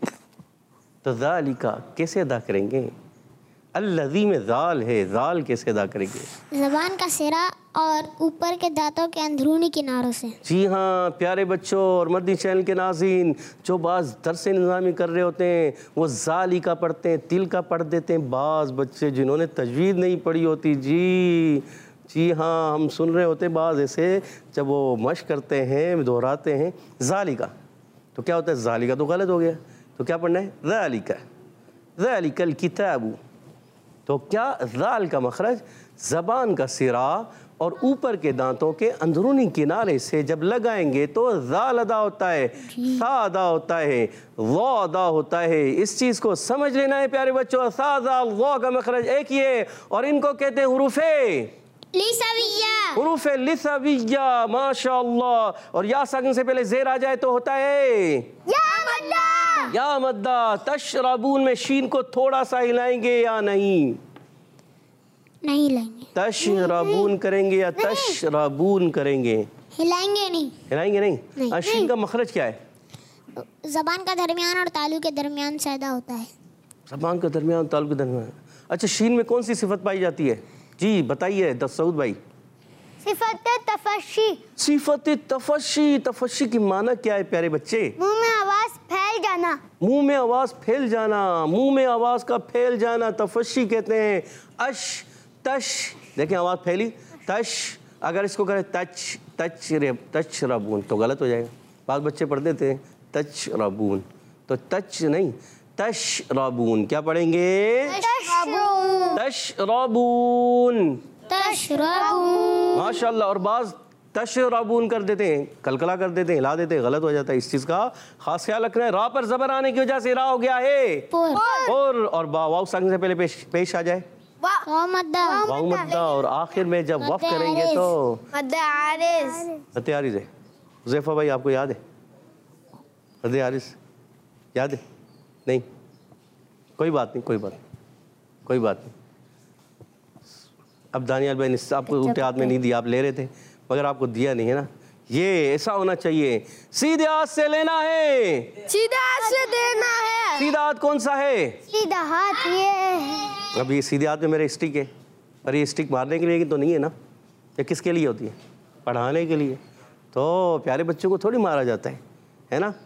तो ज़ालिका कैसे अदा करेंगे? अल्लज़ी में ज़ाल है, ज़ाल कैसे अदा करेंगे? ज़बान का सिरा और ऊपर के दांतों के अंदरूनी किनारों से। जी हाँ प्यारे बच्चों और मदनी चैनल के नाज़रीन, जो बाज़ दरस निज़ामी कर रहे होते हैं वो ज़ालिका पढ़ते हैं, तिल का पढ़ देते हैं। बाज़ बच्चे जिन्होंने तजवीज़ नहीं पढ़ी होती, जी जी हाँ हम सुन रहे होते बाज़ ऐसे, जब वो मश्क करते हैं, दोहराते हैं ज़ालिका, तो क्या होता है? ज़ालिका तो गलत हो गया। तो क्या पढ़ना है? ज़ालिका ज़ालिकल किताबु। तो क्या ज़ाल का मखरज ज़बान का सिरा और ऊपर के दांतों के अंदरूनी किनारे से जब लगाएंगे तो ज़ाल अदा होता है, सा अदा होता है, ज़ा अदा होता है। इस चीज़ को समझ लेना है प्यारे बच्चों। सा ज़ाल ज़ा का मखरज एक ही है और इनको कहते हैं हुरूफ़े लिसाविया। हुरूफ़े लिसाविया माशाअल्लाह। और या साकिन से पहले ज़ेर आ जाए तो होता है या मद्दा। या मद्दा। तशरबून में शीन को थोड़ा सा हिलाएंगे या नहीं? नहीं हिलाएंगे। तशरबून करेंगे या तशरबून करेंगे? हिलाएंगे नहीं। हिलाएंगे नहीं, नहीं। नहीं। शीन का मखरज क्या है? ज़बान का दरमियान और तालू के दरमियान से अदा होता है। ज़बान का दरमियान तालु के दरमियान। अच्छा शीन में कौन सी सिफत पाई जाती है? जी बताइए दसूद भाई। सिफत तफशी। सिफत तफशी। तफशी की माना क्या है प्यारे बच्चे? मुंह में आवाज फैल जाना। मुंह में आवाज फैल जाना, मुंह में आवाज का फैल जाना तफशी कहते हैं। अश तश, देखें आवाज फैली, तश। अगर इसको करें तच तच रे तच रबून तो गलत हो जाएगा। बाद बच्चे पढ़ देते हैं तच रबून, तो तच नहीं तश रबून। क्या पढ़ेंगे? तश रबून। तशरबून। माशाल्लाह। और बाज तशरबून कर देते हैं, कलकला कर देते हैं, हिला देते हैं, गलत हो जाता है। इस चीज़ का खास ख्याल रखना है। रा पर जबर आने की वजह से रा हो गया है पुर। और और बा वाव संग से पहले पेश पेश आ जाए वाव मद्दा। वाव मद्दा। और आखिर में जब वफ करेंगे तो मद्दे आरिज़। मद्दे आरिज़ है। हुज़ैफा भाई आपको याद है मद्दे आरिज़? याद है? नहीं, कोई बात नहीं, कोई बात नहीं, कोई बात नहीं। अब दानियाल भाई ने आपको उल्टे हाथ में नहीं दिया, आप ले रहे थे मगर आपको दिया नहीं है ना। ये ऐसा होना चाहिए, सीधे हाथ से लेना है, सीधे हाथ से देना है। सीधा हाथ कौन सा है? सीधा हाथ ये है। अब ये सीधे हाथ में मेरे स्टिक है, पर ये स्टिक मारने के लिए तो नहीं है ना, ये किसके लिए होती है? पढ़ाने के लिए। तो प्यारे बच्चों को थोड़ी मारा जाता है, है ना।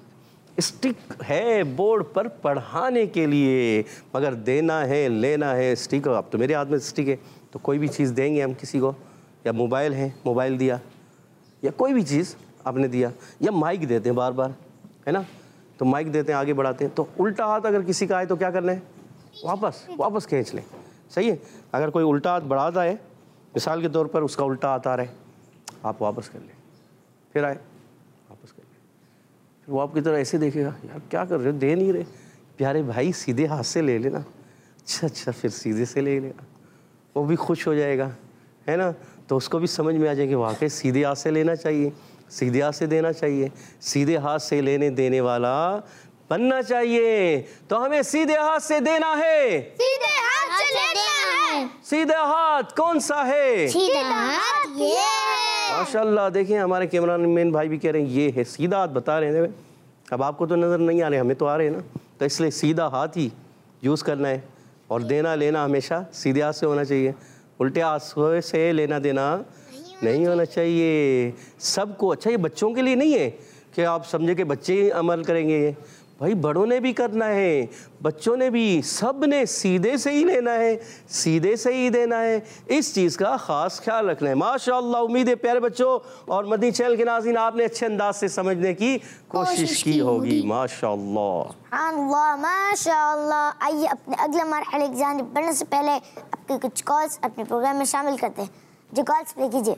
स्टिक है बोर्ड पर पढ़ाने के लिए, मगर देना है, लेना है। स्टिक अब तो मेरे हाथ में स्टिक है, तो कोई भी चीज़ देंगे हम किसी को, या मोबाइल है, मोबाइल दिया, या कोई भी चीज़ आपने दिया, या माइक देते हैं बार बार, है ना, तो माइक देते हैं, आगे बढ़ाते हैं। तो उल्टा हाथ अगर किसी का आए तो क्या करना है? वापस वापस खींच लें। सही है। अगर कोई उल्टा हाथ बढ़ाता है, मिसाल के तौर पर उसका उल्टा हाथ आ रहा है, आप वापस कर लें, फिर आए वापस कर लें, फिर वो आपकी तरह ऐसे देखेगा, यार क्या कर रहे हो, दे नहीं रहे। प्यारे भाई सीधे हाथ से ले लेना। अच्छा अच्छा, फिर सीधे से ले लेना, वो भी खुश हो जाएगा, है ना। तो उसको भी समझ में आ जाएगा कि वाकई सीधे हाथ से लेना चाहिए, सीधे हाथ से देना चाहिए, सीधे हाथ से लेने देने वाला बनना चाहिए। तो हमें सीधे हाथ से देना है, सीधे हाथ से लेना है। सीधे हाथ कौन सा है? सीधा हाथ ये है। माशाल्लाह, देखें हमारे कैमरामैन भाई भी कह रहे हैं ये है, सीधा हाथ बता रहे हैं। अब आपको तो नज़र नहीं आ रहे, हमें तो आ रहे हैं ना। तो इसलिए सीधा हाथ ही यूज़ करना है, और देना लेना हमेशा सीधे हाथ से होना चाहिए। उल्टे हाथ से लेना देना नहीं होना चाहिए सबको। अच्छा, ये बच्चों के लिए नहीं है कि आप समझे कि बच्चे ही अमल करेंगे, ये भाई बड़ों ने भी करना है, बच्चों ने भी, सब ने सीधे से ही लेना है, सीधे से ही देना है। इस चीज़ का ख़ास ख्याल रखना है। माशाअल्लाह, उम्मीद है प्यारे बच्चों और मदनी चैनल के नाज़रीन आपने अच्छे अंदाज से समझने की कोशिश की होगी। माशाअल्लाह अल्लाह माशाअल्लाह। आइए अपने अगले मरहले की जानिब बढ़ने से पहले आपके कुछ कॉल्स अपने प्रोग्राम में शामिल करते हैं। जो कॉल्स प्ले कीजिए।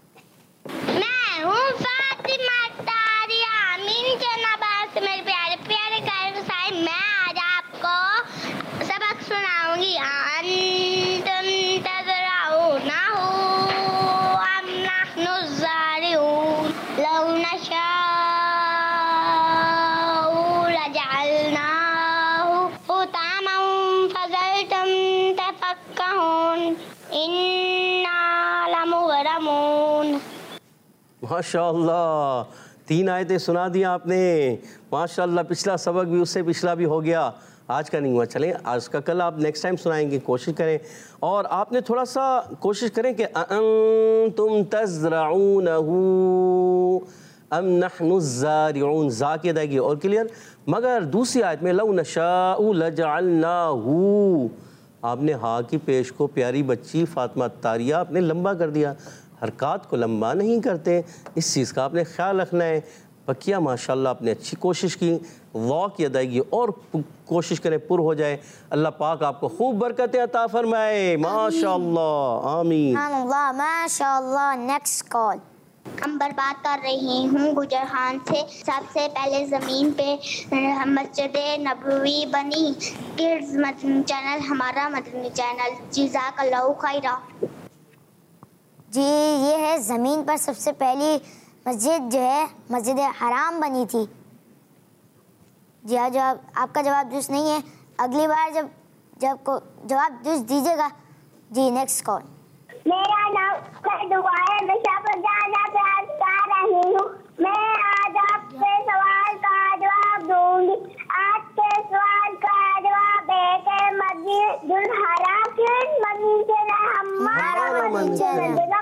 मैं हूँ फातिमा तारिया अमीन जनाबाद से मेरे प्यारे प्यारे कारगुजार। मैं आज आपको सबक सुनाऊंगी। अंतुम तज़रऊनहु अम नहनु ज़ारिऊन लौ नशाउ लजअलनाहु हुतामन फज़लतुम तफ़क्कहून इन्ना लमुग़रमून। माशाअल्लाह, तीन आयतें सुना दिया आपने। माशाअल्लाह, पिछला सबक भी उससे पिछला भी हो गया, आज का नहीं हुआ। चलें, आज का कल आप नेक्स्ट टाइम सुनाएंगे, कोशिश करें। और आपने थोड़ा सा कोशिश करें कि अंतुम तज़रऊनहु अम नहनु ज़ारिऊन, जा की अदायगी और क्लियर। मगर दूसरी आयत में लौ नशाउ लजअलनाहु, आपने हा की पेश को प्यारी बच्ची फातिमा तारिया आपने लंबा कर दिया, हरकत को लंबा नहीं करते। इस चीज़ का आपने ख्याल रखना है। बकिया माशाल्लाह आपने अच्छी कोशिश की, वाह की अदायगी और कोशिश करें पुर हो जाए। अल्लाह पाक आपको खूब बरकतें अता फरमाए। माशाल्लाह, आमीन। अल्लाह माशाल्लाह। Next call. अंबर बात कर रही हूँ गुजर खान से। सबसे पहले ज़मीन पे मस्जिद नबवी बनी। किड्स मदनी चैनल हमारा मदनी चैनल। जज़ाकल्लाहु खैरा। जी, ये है ज़मीन पर सबसे पहली मस्जिद जो है मस्जिद हराम बनी थी। जी हाँ, जवाब आपका जवाब दुरुस्त नहीं है। अगली बार जब जब को जवाब दुरुस्त दीजिएगा। जी नेक्स्ट कॉल। मेरा नाम दुआ है, मैं शाहपुर जाना प्यार कर रही हूँ। मैं आज आपके सवाल का जवाब दूंगी। आज के सवाल का जवाब है कि मस्जिदुल हराम किस मस्जिद से हमारा मस्जिद से।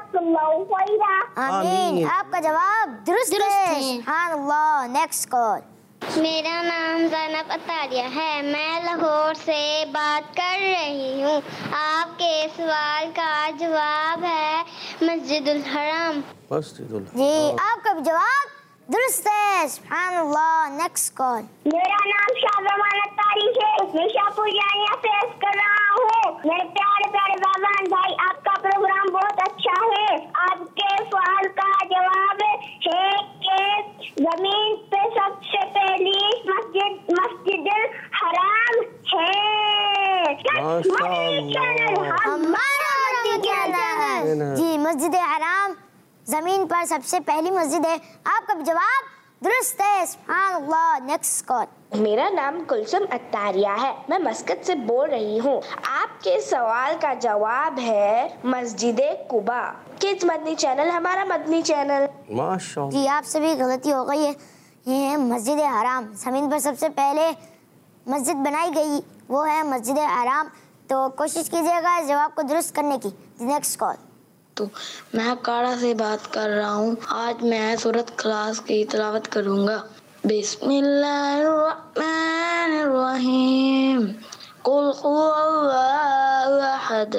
आमीन। आपका जवाब दुरुस्त है। सुभानअल्लाह। Next call. मेरा नाम ज़ैनब अतारिया है। मैं लाहौर से बात कर रही हूँ। आपके सवाल का जवाब है मस्जिदुल हराम। मस्जिदुल जी, आपका भी जवाब दुरुस्त है। सुभानअल्लाह। Next call. मेरा नाम शाहजमान अतारी है। मैं शाहपुर जानिया फेस कर रहा हूँ। मेरे प्यारे प्यारे बाबान भाई, आपका प्रोग्राम बहुत अच्छा है। आपके सवाल का जवाब है कि जमीन पे सबसे पहली मस्जिद मस्जिदुल हराम है। हमारा कहना है। जी, मस्जिद हराम जमीन पर सबसे पहली मस्जिद है। आपका भी जवाब दुरुस्त है, सुभान अल्लाह। Next call. मेरा नाम कुलसुम अत्तारिया है, मैं मस्कत से बोल रही हूँ। आपके सवाल का जवाब है मस्जिद कुबा। किड्स मदनी चैनल हमारा मदनी चैनल। माशाअल्लाह। जी आपसे भी गलती हो गई है, ये है मस्जिद हराम। ज़मीन पर सबसे पहले मस्जिद बनाई गई वो है मस्जिद हराम। तो कोशिश कीजिएगा जवाब को दुरुस्त करने की। Next call. तो मैं काड़ा से बात कर रहा हूँ। आज मैं सूरत क्लास की तिलावत करूँगा। बिस्मिल्लाहिर्रहमानिर्रहीम। कुल हुवल्लाहु अहद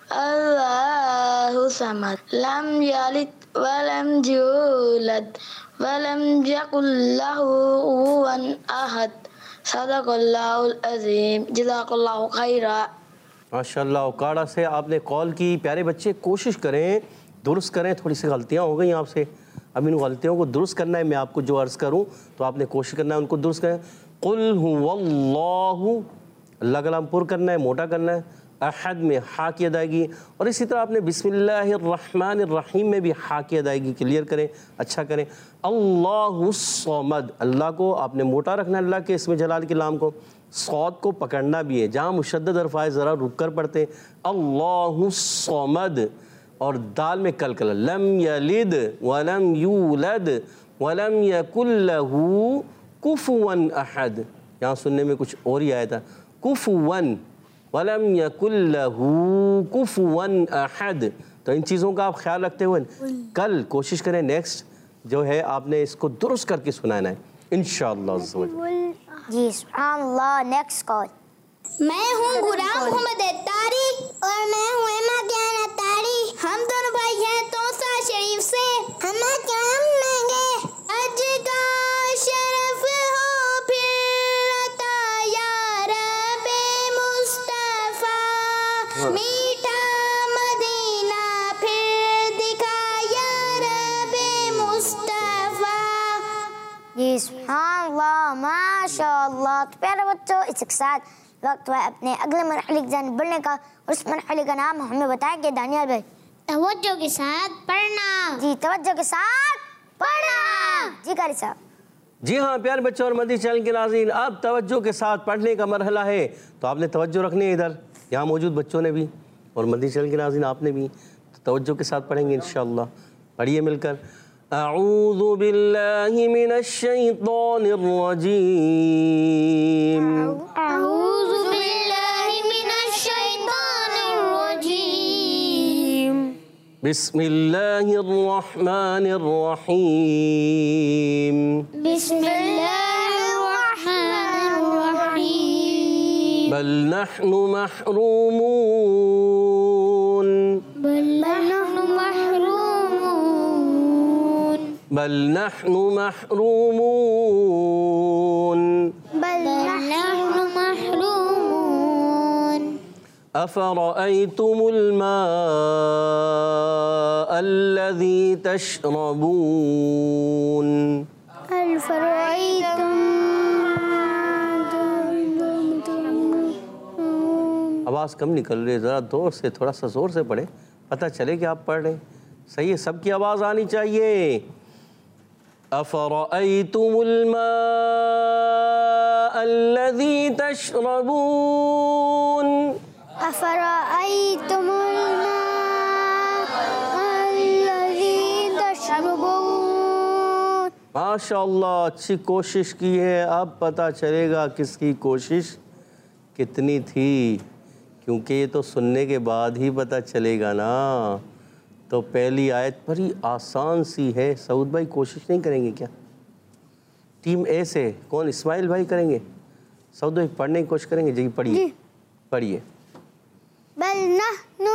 अल्लाहु समद लम यलिद वलम यूलद वलम यकुल लहू कुफुवन अहद। सदक़ल्लाहुल अज़ीम। जज़ाकल्लाहु खैरा। माशाअल्लाह। काड़ा से आपने कॉल की। प्यारे बच्चे कोशिश करें दुरुस्त करें, थोड़ी सी गलतियाँ हो गई आपसे, अब इन गलतियों को दुरुस्त करना है। मैं आपको जो अर्ज़ करूं तो आपने कोशिश करना है उनको दुरुस्त करें। कुल हुवल्लाहु, अल्लाह का नाम पुर करना है, मोटा करना है। अहद में हा की अदायगी, और इसी तरह आपने बिस्मिल्लाहिर्रहमानिर्रहीम में भी हा की अदायगी क्लियर करें, अच्छा करें। अल्लाहुस्समद, अल्लाह को आपने मोटा रखना है, अल्लाह के इसमें जलाल के लाम को। सौद को पकड़ना भी है, जहाँ मुशद्दद अरफाए ज़रा रुक कर पढ़ते हैं। अल्लाहुस्समद, और दाल में कलकल। लम यलिद वलम यूलद वलम यकुल लहू कुफुवन अहद, यहाँ सुनने में कुछ और ही आया था। कुफुवन वलम यकुल लहू कुफुवन अहद। तो इन चीज़ों का आप ख्याल रखते हुए कल कोशिश करें नेक्स्ट जो है आपने इसको दुरुस्त करके सुनाना है इंशाअल्लाह। जी सुभान अल्लाह। Next call. मैं हूँ गुलाम मोहम्मद अत्तारी और मैं हूँ एमा ज्ञान अत्तारी। हम दोनों भाई हैं तोसा शरीफ से। हम क्या मांगे आज का शरफ हो फिर अता या रब्बे मुस्तफा। मीठा मदीना फिर दिखा या रब्बे मुस्तफा। जी सुभान अल्लाह, माशाअल्लाह। तो प्यारे बच्चों इसके साथ वक्त है अपने अगले मरहले की जानिब बढ़ने का, और उस मरहले का नाम हमें बताएंगे दानियाल भाई। तवज्जो के साथ पढ़ना। जी तवज्जो के साथ पढ़ना। जी कारी साहब। जी हाँ प्यारे बच्चों और मदनी चैनल के नाज़रीन, अब तवज्जो के साथ पढ़ने का मरहला है, तो आपने तवज्जो रखनी है। इधर यहाँ मौजूद बच्चों ने भी और मदनी चैनल के नाज़रीन आपने भी, तो तवज्जो के साथ पढ़ेंगे इंशाअल्लाह। पढ़िए मिलकर। अऊज़ु बिल्लाहि मिनश शैतानिर रजीम। अऊज़ु बिल्लाहि मिनश शैतानिर रजीम। बिस्मिल्लाहिर रहमानिर रहीम। बिस्मिल्लाहिर रहमानिर रहीम। बल नहनु महरूमून। बल नहनु महरूमून। बल नहनु महरूमून। बल नहनु महरूमून। अफ़रअय्तुमुल माअ अल्लज़ी तशरबून। हल फरअय्तुम। आवाज़ कम निकल रही है, ज़रा जोर से, थोड़ा सा ज़ोर से पढ़े, पता चले कि आप पढ़ रहे हैं। सही है, सबकी आवाज़ आनी चाहिए। अफ़रअय्तुमुल माअ अल्लज़ी तशरबून। अफ़रअय्तुमुल माअ अल्लज़ी तशरबून। माशाअल्लाह, अच्छी कोशिश की है। अब पता चलेगा किसकी कोशिश कितनी थी, क्योंकि ये तो सुनने के बाद ही पता चलेगा ना। तो पहली आयत बड़ी आसान सी है। सऊद भाई कोशिश नहीं करेंगे क्या? टीम ए से कौन? इस्माइल भाई करेंगे? सऊद भाई पढ़ने की कोशिश करेंगे? जी पढ़िए पढ़िए। बल नहनु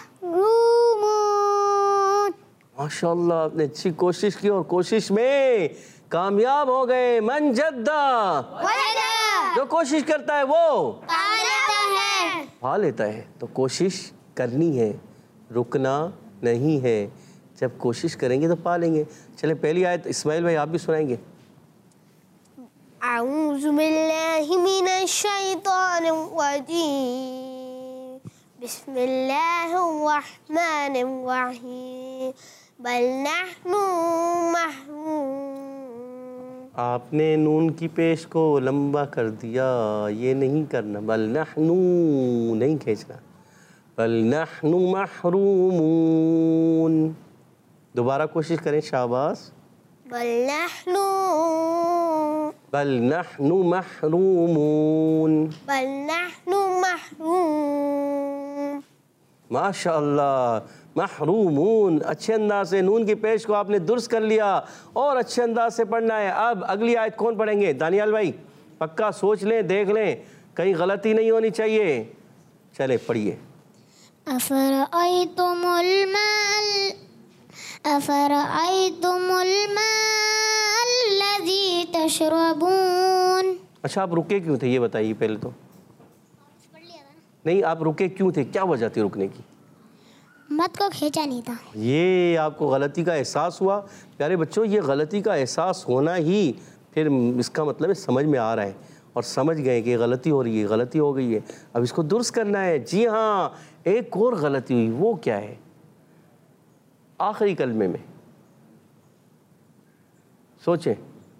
महरूमून। माशाअल्लाह, आपने अच्छी कोशिश की और कोशिश में कामयाब हो गए। मन जद्दा, जो कोशिश करता है वो पा लेता है। पा लेता है। तो कोशिश करनी है, रुकना नहीं है। जब कोशिश करेंगे तो पा लेंगे। चले पहली आयत इस्माइल भाई आप भी सुनाएंगे। अऊज़ु बिल्लाहि मिनश शैतानिर रजीम। बिस्मिल्लाहिर रहमानिर रहीम। बल नहनु महरूमून। आपने नून की पेश को लंबा कर दिया, ये नहीं करना। बल नहनु नहीं खींचना, बल नहनु महरूमून। दोबारा कोशिश करें, शाबाश। बल नहनु बल नहनु महरूमून, बल नहनु महरूम। माशाअल्लाह, महरूमून। अच्छे अंदाज से नून की पेश को आपने दुरुस्त कर लिया और अच्छे अंदाज से पढ़ना है। अब अगली आयत कौन पढ़ेंगे? दानियाल भाई, पक्का सोच लें, देख लें, कहीं गलती नहीं होनी चाहिए। चले पढ़िए। अफ़रअयतुमुल माल अफ़रअयतुमुल माल लज़ी तशरबून। अच्छा, आप रुके क्यों थे ये बताइए पहले तो। नहीं, आप रुके क्यों थे? क्या वजह थी रुकने की? मत को खींचा नहीं था। ये आपको गलती का एहसास हुआ? प्यारे बच्चों, ये गलती का एहसास होना ही फिर इसका मतलब है समझ में आ रहा है और समझ गए कि गलती हो रही है, गलती हो गई है, अब इसको दुरुस्त करना है। जी हाँ, एक और गलती हुई, वो क्या है? आखिरी कलमे में सोचें,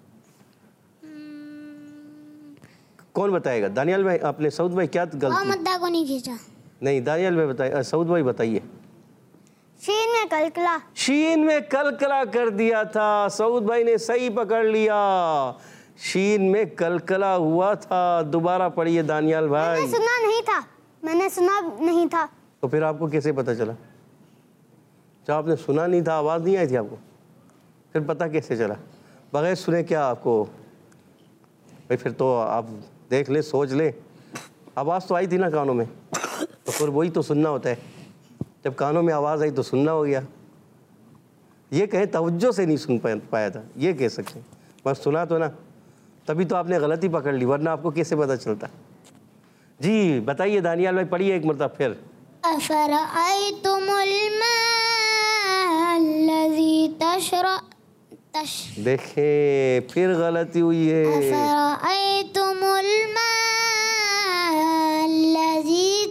कौन बताएगा? दानियाल भाई, आपने सऊद भाई क्या गलती? मद्दा को नहीं खींचा। नहीं, दानियाल भाई बताइए, सऊद भाई बताइए। शीन में कलकला। शीन में कलकला कर दिया था, सऊद भाई ने सही पकड़ लिया। शीन में कलकला हुआ था। दोबारा पढ़िए दानियाल भाई। मैंने सुना नहीं था, मैंने सुना नहीं था। तो फिर आपको कैसे पता चला? जब आपने सुना नहीं था, आवाज़ नहीं आई थी आपको, फिर पता कैसे चला? बगैर सुने क्या आपको? भाई फिर तो आप देख ले, सोच ले, आवाज़ तो आई थी ना कानों में, तो फिर वही तो सुनना होता है। जब कानों में आवाज़ आई तो सुनना हो गया। ये कहें तवज्जो से नहीं सुन पाया था, ये कह सकते हैं, बस सुना तो ना, तभी तो आपने गलती पकड़ ली, वरना आपको कैसे पता चलता? जी बताइए दानियाल भाई, पढ़िए एक मरतबा फिर। अफ़रअयतुमुल माल लज़ी तशर तश देखें फिर गलती हुई है। अफ़रअयतुमुल माल लज़ी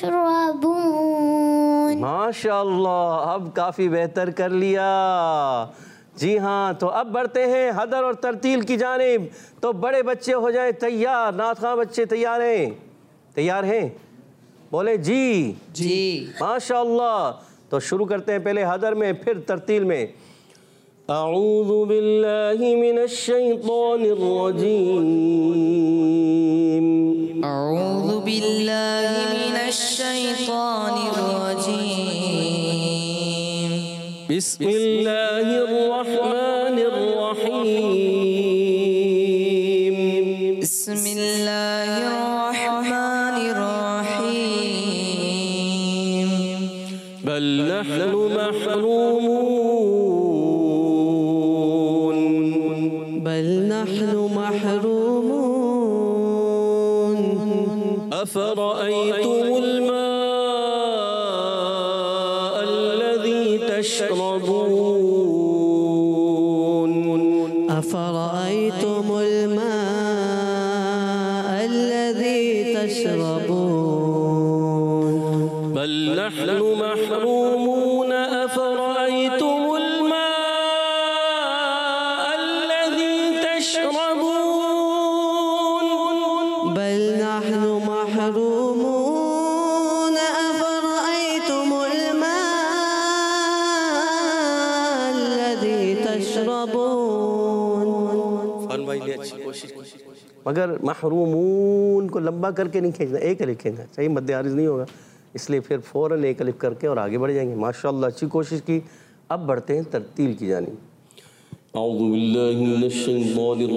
तशरबून। माशाअल्लाह, अब काफ़ी बेहतर कर लिया। जी हाँ, तो अब बढ़ते हैं हदर और तरतील की जानिब। तो बड़े बच्चे हो जाएं तैयार, नाथखा बच्चे तैयार हैं? तैयार हैं? बोले जी जी। माशाअल्लाह। तो शुरू करते हैं, पहले हदर में फिर तरतील में। अऊज़ु बिल्लाहि मिनश शैतानिर रजीम। अऊज़ु बिल्लाहि मिनश शैतानिर रजीम। बिस्मिल्लाहिर रहमानिर रहीम। बिस्मिल्लाहिर रहमानिर रहीम। बल नहनु महरूमून, बल नहनु महरूमून। अफ़रअयतुमुल माअ अल्लज़ी तशरबून। अफ़रअयतुमुल माअ अल्लज़ी तशरबून। बल नहनु महरूमून। अफ़रअयतुमुल माअ अल्लज़ी तशरबून। बल नहनु महरूमून। अफ़रअयतुमुल माअ अल्लज़ी तशरबून। फन भाई ने अच्छी कोशिश की, मगर महरूमून को लंबा करके नहीं खींचना, एक अलिफ खींचना चाहिए, मद्दे आरिज़ नहीं होगा, इसलिए फिर फ़ौरन एक अलिफ करके और आगे बढ़ जाएंगे। माशाअल्लाह, अच्छी कोशिश की। अब बढ़ते हैं तरतील की जानिब। अऊज़ु बिल्लाहि मिनश शैतानिर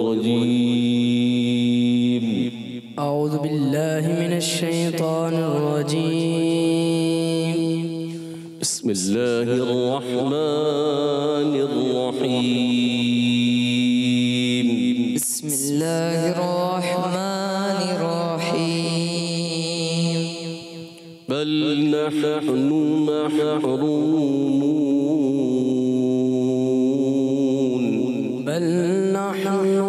रजीम। अऊज़ु बिल्लाहि मिनश शैतानिर रजीम। बिस्मिल्लाहिर रहमानिर रहीम। बिस्मिल्लाहिर रहमानिर रहीम। बल नहनु महरूमून। बल नहनु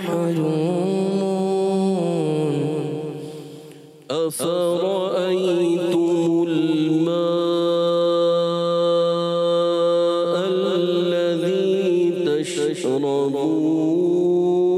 महरूमून। अफ़रअयतुमुल माअ अल्लज़ी तशरबून।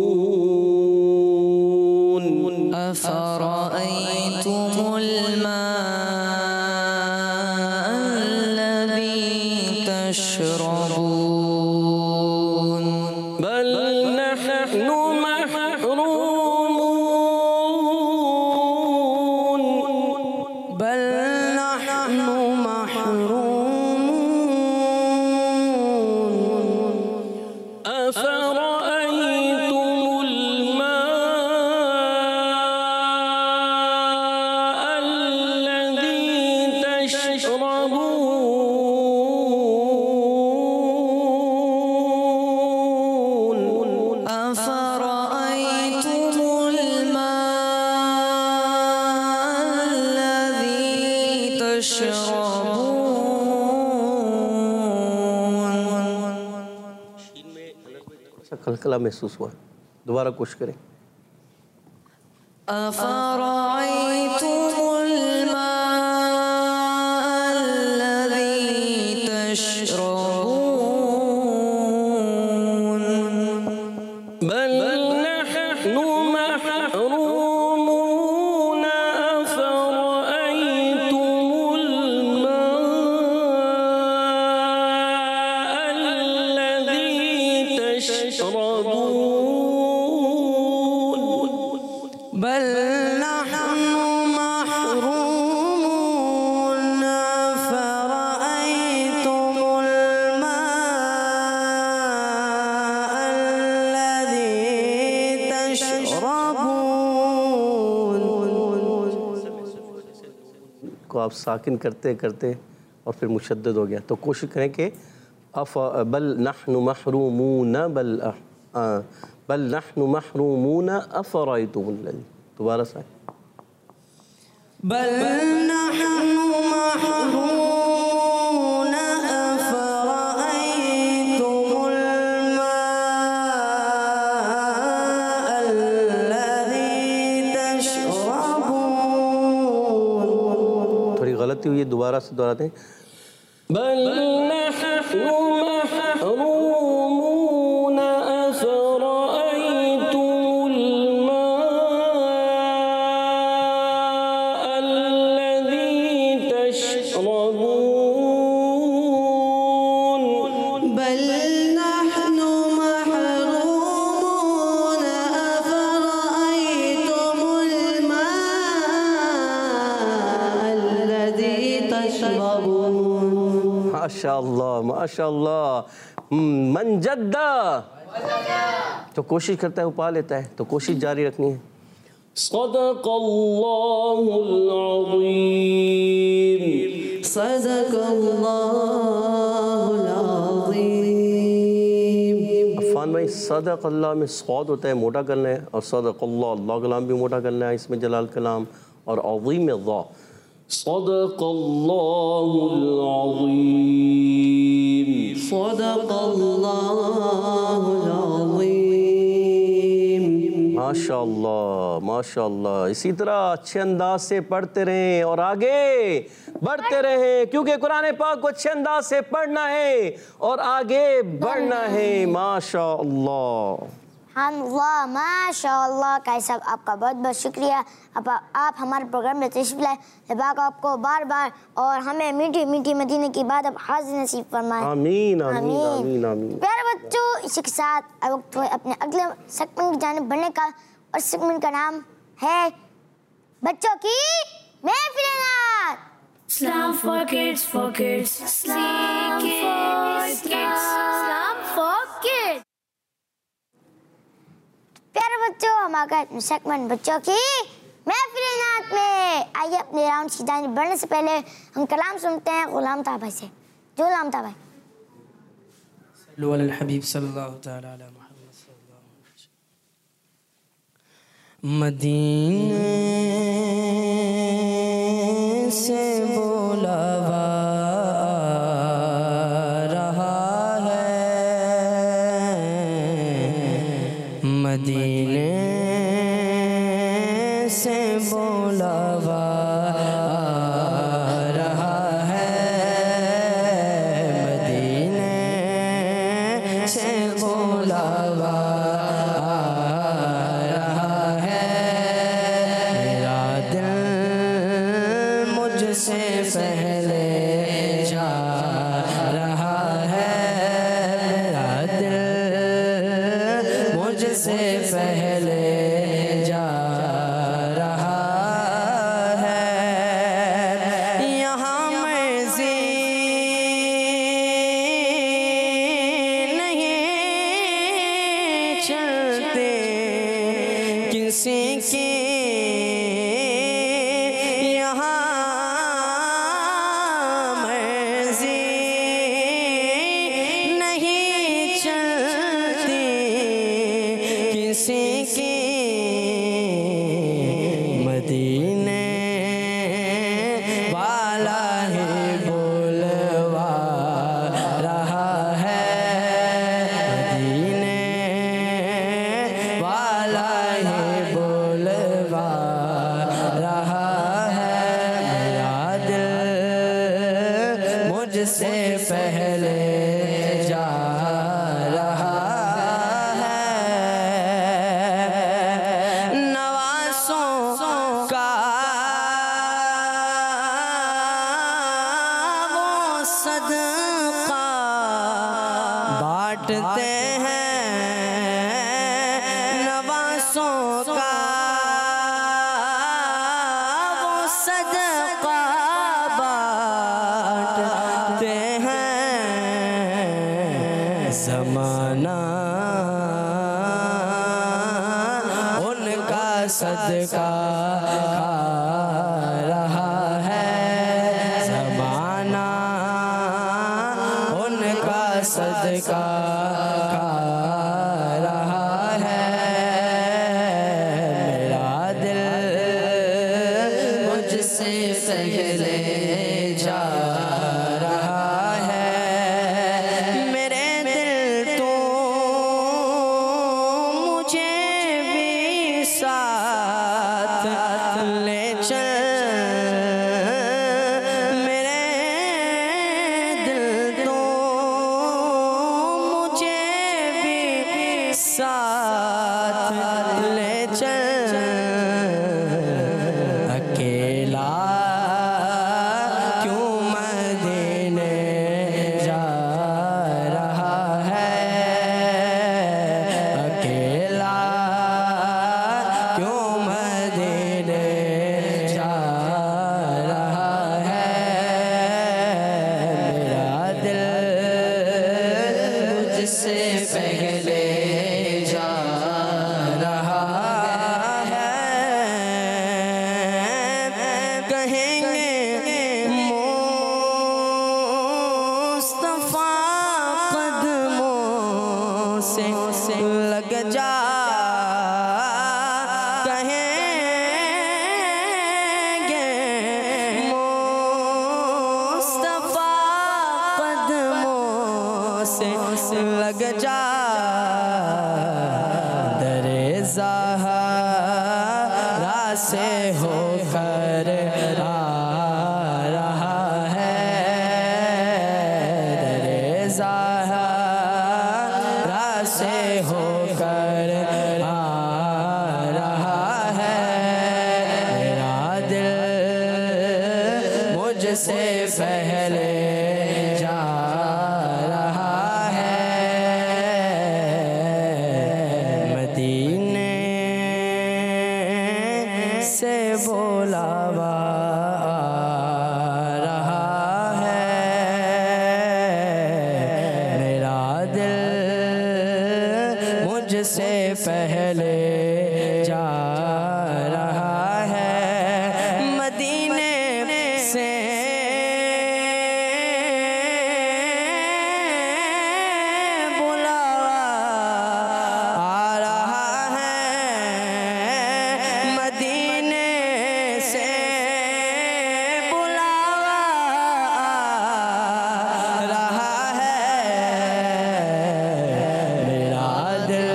कलकला महसूस हुआ, दोबारा कोशिश करें। अफ़रअयतुमुल माअ अल्लज़ी तशरबून बल नहनु महरूमून अफ़रअयतुमुल माअ अल्लज़ी तशरबून बल नहनु महरूमून अफ़रअयतुमुल माअ अल्लज़ी तशरबून। को आप साकिन करते करते और फिर मुशद्दद हो गया, तो कोशिश करें कि अफ बल नहनु महरूमून बल अ, बल नहनु महरूमून अफ़रअयतुमुल लज़ी, दोबारा से बल नहनु महरूमून अफ़रअयतुमुल माअ अल्लज़ी तशरबून। थोड़ी गलती हुई है, दोबारा से दोहराते हैं। बल नहनु महरूमून अफ़रअयतुमुल माअ अल्लज़ी तशरबून बल नहनु महरूमून अफ़रअयतुमुल माअ अल्लज़ी तशरबून। माशाअल्लाह माशाअल्लाह। मन जद्दा तो कोशिश करता है वो पा लेता है, तो कोशिश जारी रखनी है। सदक़ल्लाहुल अज़ीम। सदक़ल्लाहुल अज़ीम। अफ़ान भाई, सदक़ल्लाह में सौद होता है, मोटा करना है, और सदक़ल्लाह अल्लाह कलाम भी मोटा करना है इसमें, जलाल कलाम, और अज़ीम में ज़ा। सदक़ल्लाहुल अज़ीम। सदक़ल्लाहुल अज़ीम। माशाअल्लाह माशाअल्लाह। इसी तरह अच्छे अंदाज से पढ़ते रहें और आगे बढ़ते रहें, क्योंकि कुरान पाक को अच्छे अंदाज से पढ़ना है और आगे बढ़ना है। माशाअल्लाह अल्लाह माशाअल्लाह। कायद साहब, आपका बहुत बहुत शुक्रिया। अब आप हमारे प्रोग्राम में तशरीफ लाए। पाक आपको बार बार और हमें मीठी मीठी मदीने की बात अब हाजिर नसीब फरमाए। आमीन आमीन आमीन आमीन। प्यारे बच्चों, इसी के साथ अब वक्त है अपने अगले सेगमेंट की जानिब बढ़ने का, और सेगमेंट का नाम है बच्चों की महफिल-ए-नात। Islam for kids, for kids. Islam for kids. Islam for kids. प्यारे बच्चों, हमारा सेगमेंट बच्चों की महफिल-ए-नात में आइए अपने राउंड की जानिब बढ़ने से पहले हम कलाम सुनते हैं गुलाम ता भाई से। जो गुलाम ता भाई। सल्लु अलल हबीब सल्लल्लाहु तआला अला मुहम्मद सल्लल्लाहु अलैहि वसल्लम। मदीने से बुलावा रहा है, मदीने से बुलावा रहा है, मदीने से बुलावा रहा है। मेरा दिल मुझसे पहले जा रहा है, मेरा दिल मुझसे पहले जा रहा है। यहाँ मर्ज़ी नहीं चलते किसी की, यहाँ मर्ज़ी नहीं चलती किसी की, मदीने वाला ही बोलवा रहा है, मदीने का वो सदका बांटते हैं। ज़माना उनका सदका खा रहा है। ज़माना उनका सदका खा रहा है। मेरा दिल मुझसे पहले जा रहा है। मेरे दिल तो मुझे भी साथ ले चल। मेरे दिल तो मुझे भी साथ ले चल। अकेला क्यों मदीने जा रहा है। अकेला क्यों मदीने जा रहा है। मेरा दिल मुझसे पहले जा रहा है। कहेंगे मुस्तफा कदमों से लग जा। कहेंगे मुस्तफा कदमों से लग जा। दरे ज़हरा से होकर आ रहा है। दरे ज़हरा से होकर आ रहा है। मेरा दिल मुझसे पहले जा रहा है। मदीने से बुलावा आ रहा है। मेरा दिल मुझसे पहले जा रहा है। मदीने से बुलावा आ रहा है। मदीने से बुलावा आ रहा है। मेरा दिल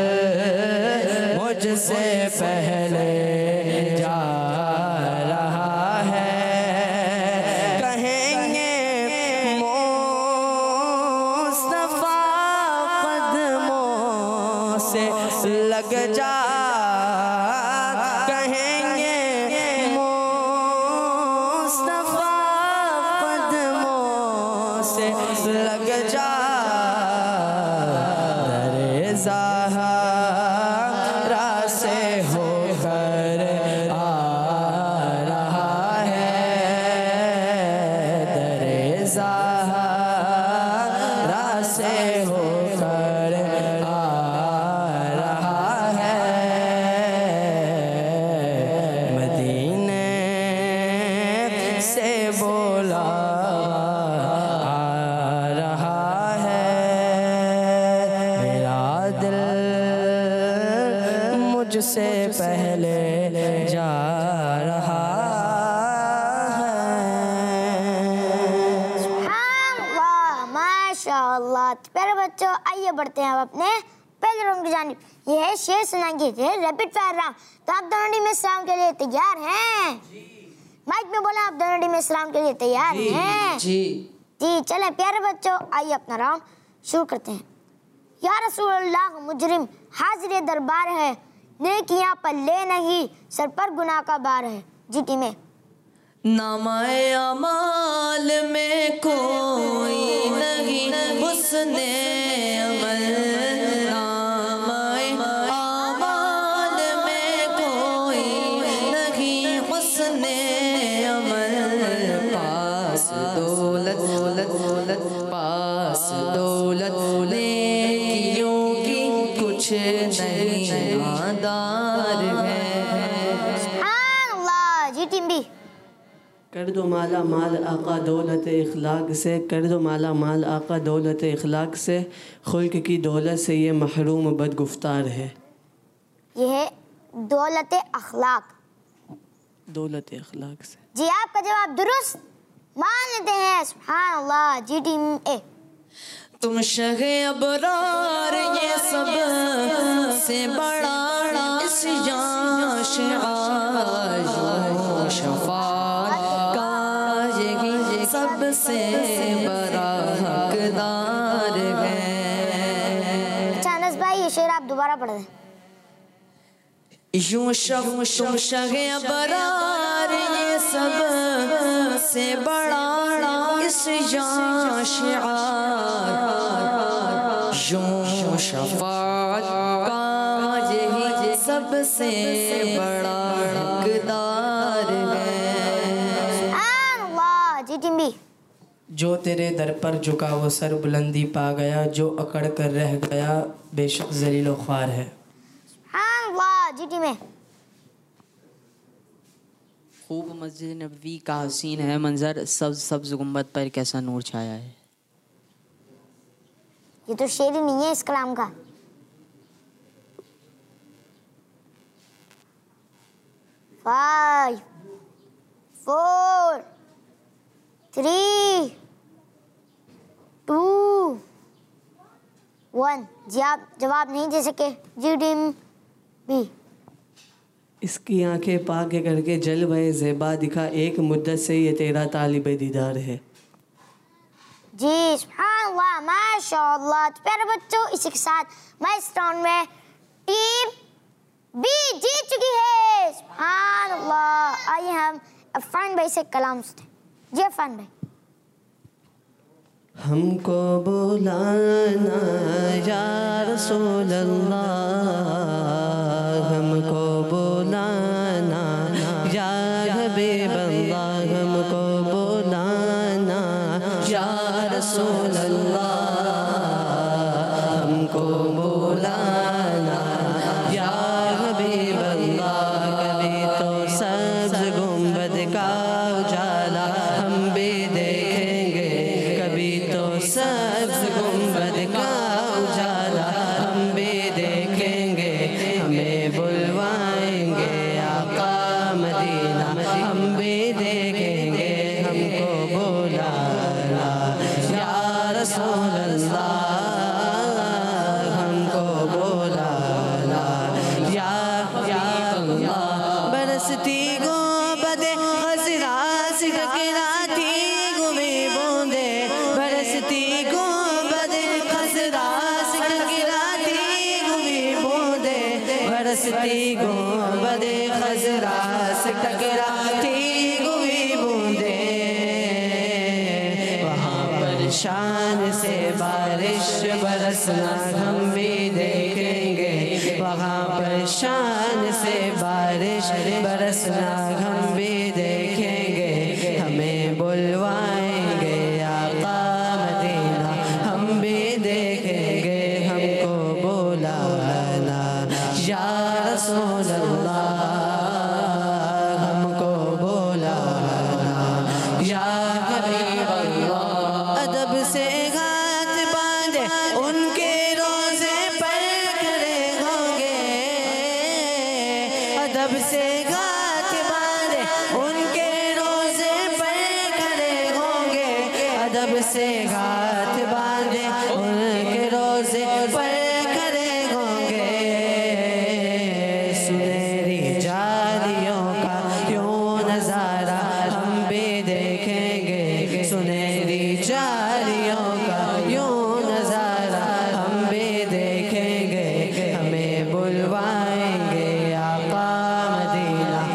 मुझसे पहले जा रहा है। कहेंगे मुस्तफा कदमों से लग जा। कहेंगे मुस्तफा कदमों से लग जा। दरे ज़हरा से होकर आ रहा है। दरे ज़हरा से होकर आ रहा है। मदीने से बुलावा आ रहा है। मेरा दिल मुझसे पहले जा रहा है। हाँ, वाह, माशाअल्लाह। तो प्यारे बच्चों, आइए बढ़ते हैं अब अपने पहले राउंड की जानिब। ये है शेर सुनाएंगे रैपिड फायर राउंड। तो आप दोनों टीम इस्लाम के लिए तैयार हैं? माइक में बोला, आप दोनों टीम इस्लाम के लिए तैयार हैं? जी जी चले प्यारे बच्चों, आइए अपना राउंड शुरू करते हैं। या रसूल अल्लाह, मुजरिम हाजिर दरबार है, नेकियां पल्ले नहीं, सर पर गुनाह का बार है। जी टीमें। नामाए अमाल में कोई नहीं हुस्ने अमल। नामाए अमाल में हुस्ने अमल पास दौलत दौलत पास दौलत नेकियों की कुछ नहीं नादार है। सुभान जी टीम भी कर दो माला माल आका दौलत इखलाक से, कर दो माला माल आका दौलत इखलाक से, खुल्क की दौलत से ये महरूम बदगुफ्तार है। ये है दौलत अखलाक, दौलत इखलाक से। जी आपका जवाब दुरुस्त मान लेते हैं। सुभान अल्लाह जी टीम ए। तुम शगे अबरार ये सब से बड़ा इस जान शिआर शफाअत का यही सबसे बड़ा हकदार है। चानस भाई ये शेर आप दोबारा पढ़ दें। यूं शब तुम शगे अबरार ये सब से बड़ा इस जान शिआर यूं शफाअत का यही सबसे बड़ा हकदार है। अल्लाह जी टीम भी जो तेरे दर पर झुका वो सर बुलंदी पा गया, जो अकड़ कर रह गया बेशक जलीलो ख्वार है। अल्लाह जी टीम ए। खूब मस्जिद नबवी का हसीन है मंजर, सब्ज सब्ज गुंबद पर कैसा नूर छाया है। ये तो शेर ही नहीं है इस कलाम का। Five four three two one. जी आप जवाब नहीं दे सके। जी टीम बी इसकी आंखें पाके करके जल भय ज़ेबा दिखा, एक मुद्दत से ये तेरा तालिबे दीदार है। जी सुभानअल्लाह माशाअल्लाह। तो प्यारे बच्चों इसी के साथ मैं इस राउंड में टीम बी जीत चुकी है। सुभानअल्लाह। आइए हम अफान भाई से कलाम सुनते हैं। जी अफान भाई। हमको बुलाना या रसूल अल्लाह, हमको बुलाना या हबीब अल्लाह, हमको बुलाना या रसूल अल्लाह, हमको बुलाना या हबीब अल्लाह। कभी तो सब्ज़ गुंबद का उजाला हम भी देखेंगे, कभी तो सब्ज़ गुंबद का उजाला हम भी देखेंगे। हमें बुलवाएंगे आका मदीना हम भी देखेंगे, हमको बुलाना या रसूल अल्लाह, हमको बुलाना या अल्लाह। बरसती गुंबदे खज़रा से टकराती गुमी बूंदे, बरसती गुंबदे खज़रा से टकराती गुमी बूंदे, बरसती गुंबदे खज़रा से टकराती गुमी बूंदे। वहाँ पर शान से बारिश बरसना हम भी देखेंगे, वहाँ पर शान से बारिश बरसना हम भी देखेंगे। हमें बुलवाएंगे आका मदीना हम भी देखेंगे, हमको बुलाना या रसूल अल्लाह, हमको बुलाना या हबीब अल्लाह। अदब से हाथ बांधे उनके रोज़े पर खड़े होंगे, अदब से हाथ बांधे उनके रोज़े पर खड़े होंगे, अदब से हाथ बांधे उनके रोज़े पर खड़े होंगे। सुनहरी जालियों का यूं नज़ारा हम भी देखेंगे, सुनहरी जालियों का यूं नज़ारा हम भी देखेंगे। हमें बुलवाएंगे आका मदीना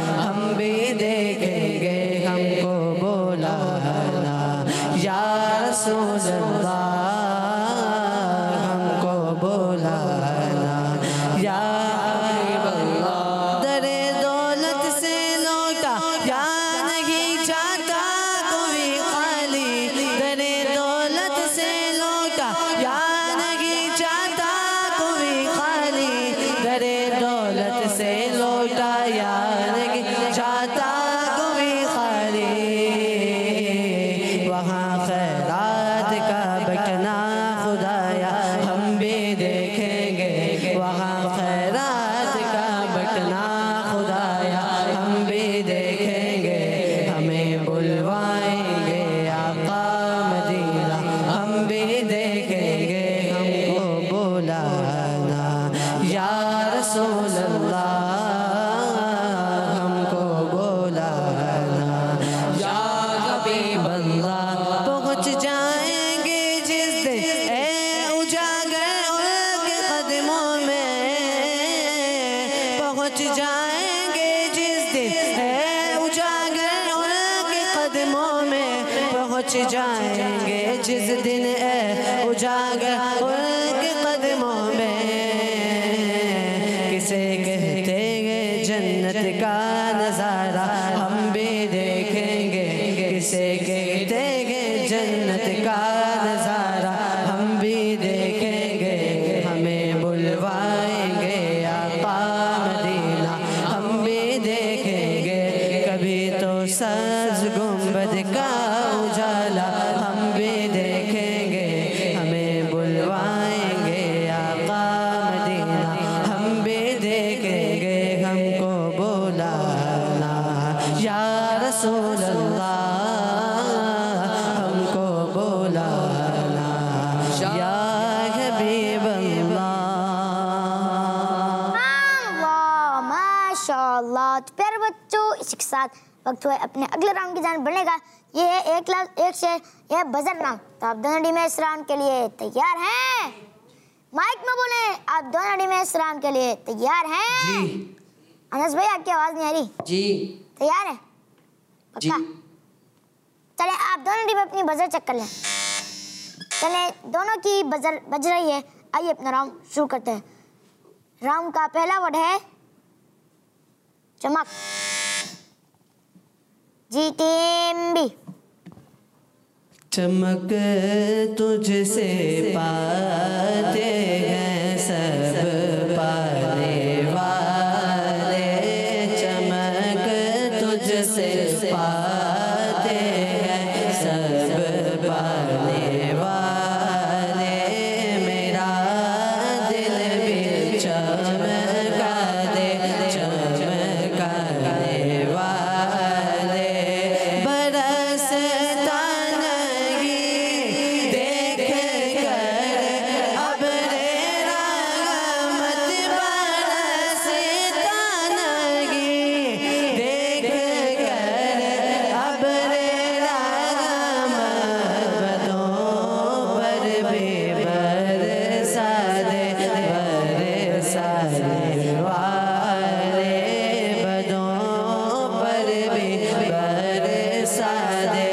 जाएंगे जिस दिन है उजागर उनके कदमों में पहुँच जाएंगे जिस दिन है उजागर उनके कदमों में किसे कहते हैं जन्नत का नज़ारा हम भी देखेंगे किसे कहते हैं जन्नत का नज़ारा हम भी देखेंगे हमें बुलवाएंगे आका मदीना हम भी देखेंगे कभी तो सब्ज़ गुंबद का उजाला हम भी देखेंगे हमें बुलवाएंगे आका मदीना हम भी देखेंगे हमको बुलाना या रसूल अल्लाह हमको बुलाना या हबीब अल्लाह। वाह माशाल्लाह। तो प्यारे बच्चों इसी के साथ वक्त हुआ है अपने अगले राउंड की जान बढ़ने का। ये है एक लाख एक शेर, यह बजर नाम। तो आप दोनों टीमें इस राउंड के लिए तैयार हैं? माइक में बोले आप दोनों टीमें इस राउंड के लिए तैयार हैं? जी। अनस भाई आपकी आवाज नहीं आ रही। जी। तैयार है? जी। चले आप दोनों टीमें अपनी बजर चेक कर लें। चले दोनों की बजर बज रही है। आइए अपना राउंड शुरू करते हैं। राउंड का पहला वर्ड है चमक। जी टीम बी। चमक तुझसे पाते हैं सब पाने वाले चमक तुझसे पाते हैं सब पाने वाले मेरा दिल भी चमका दे चमकाने वाले बरसता नहीं देख कर अब रे रहमत बरसता नहीं देख कर अब रे रहमत बदों पर भी बरसा दे बरसाने वाले बदों पर भी बरसा दे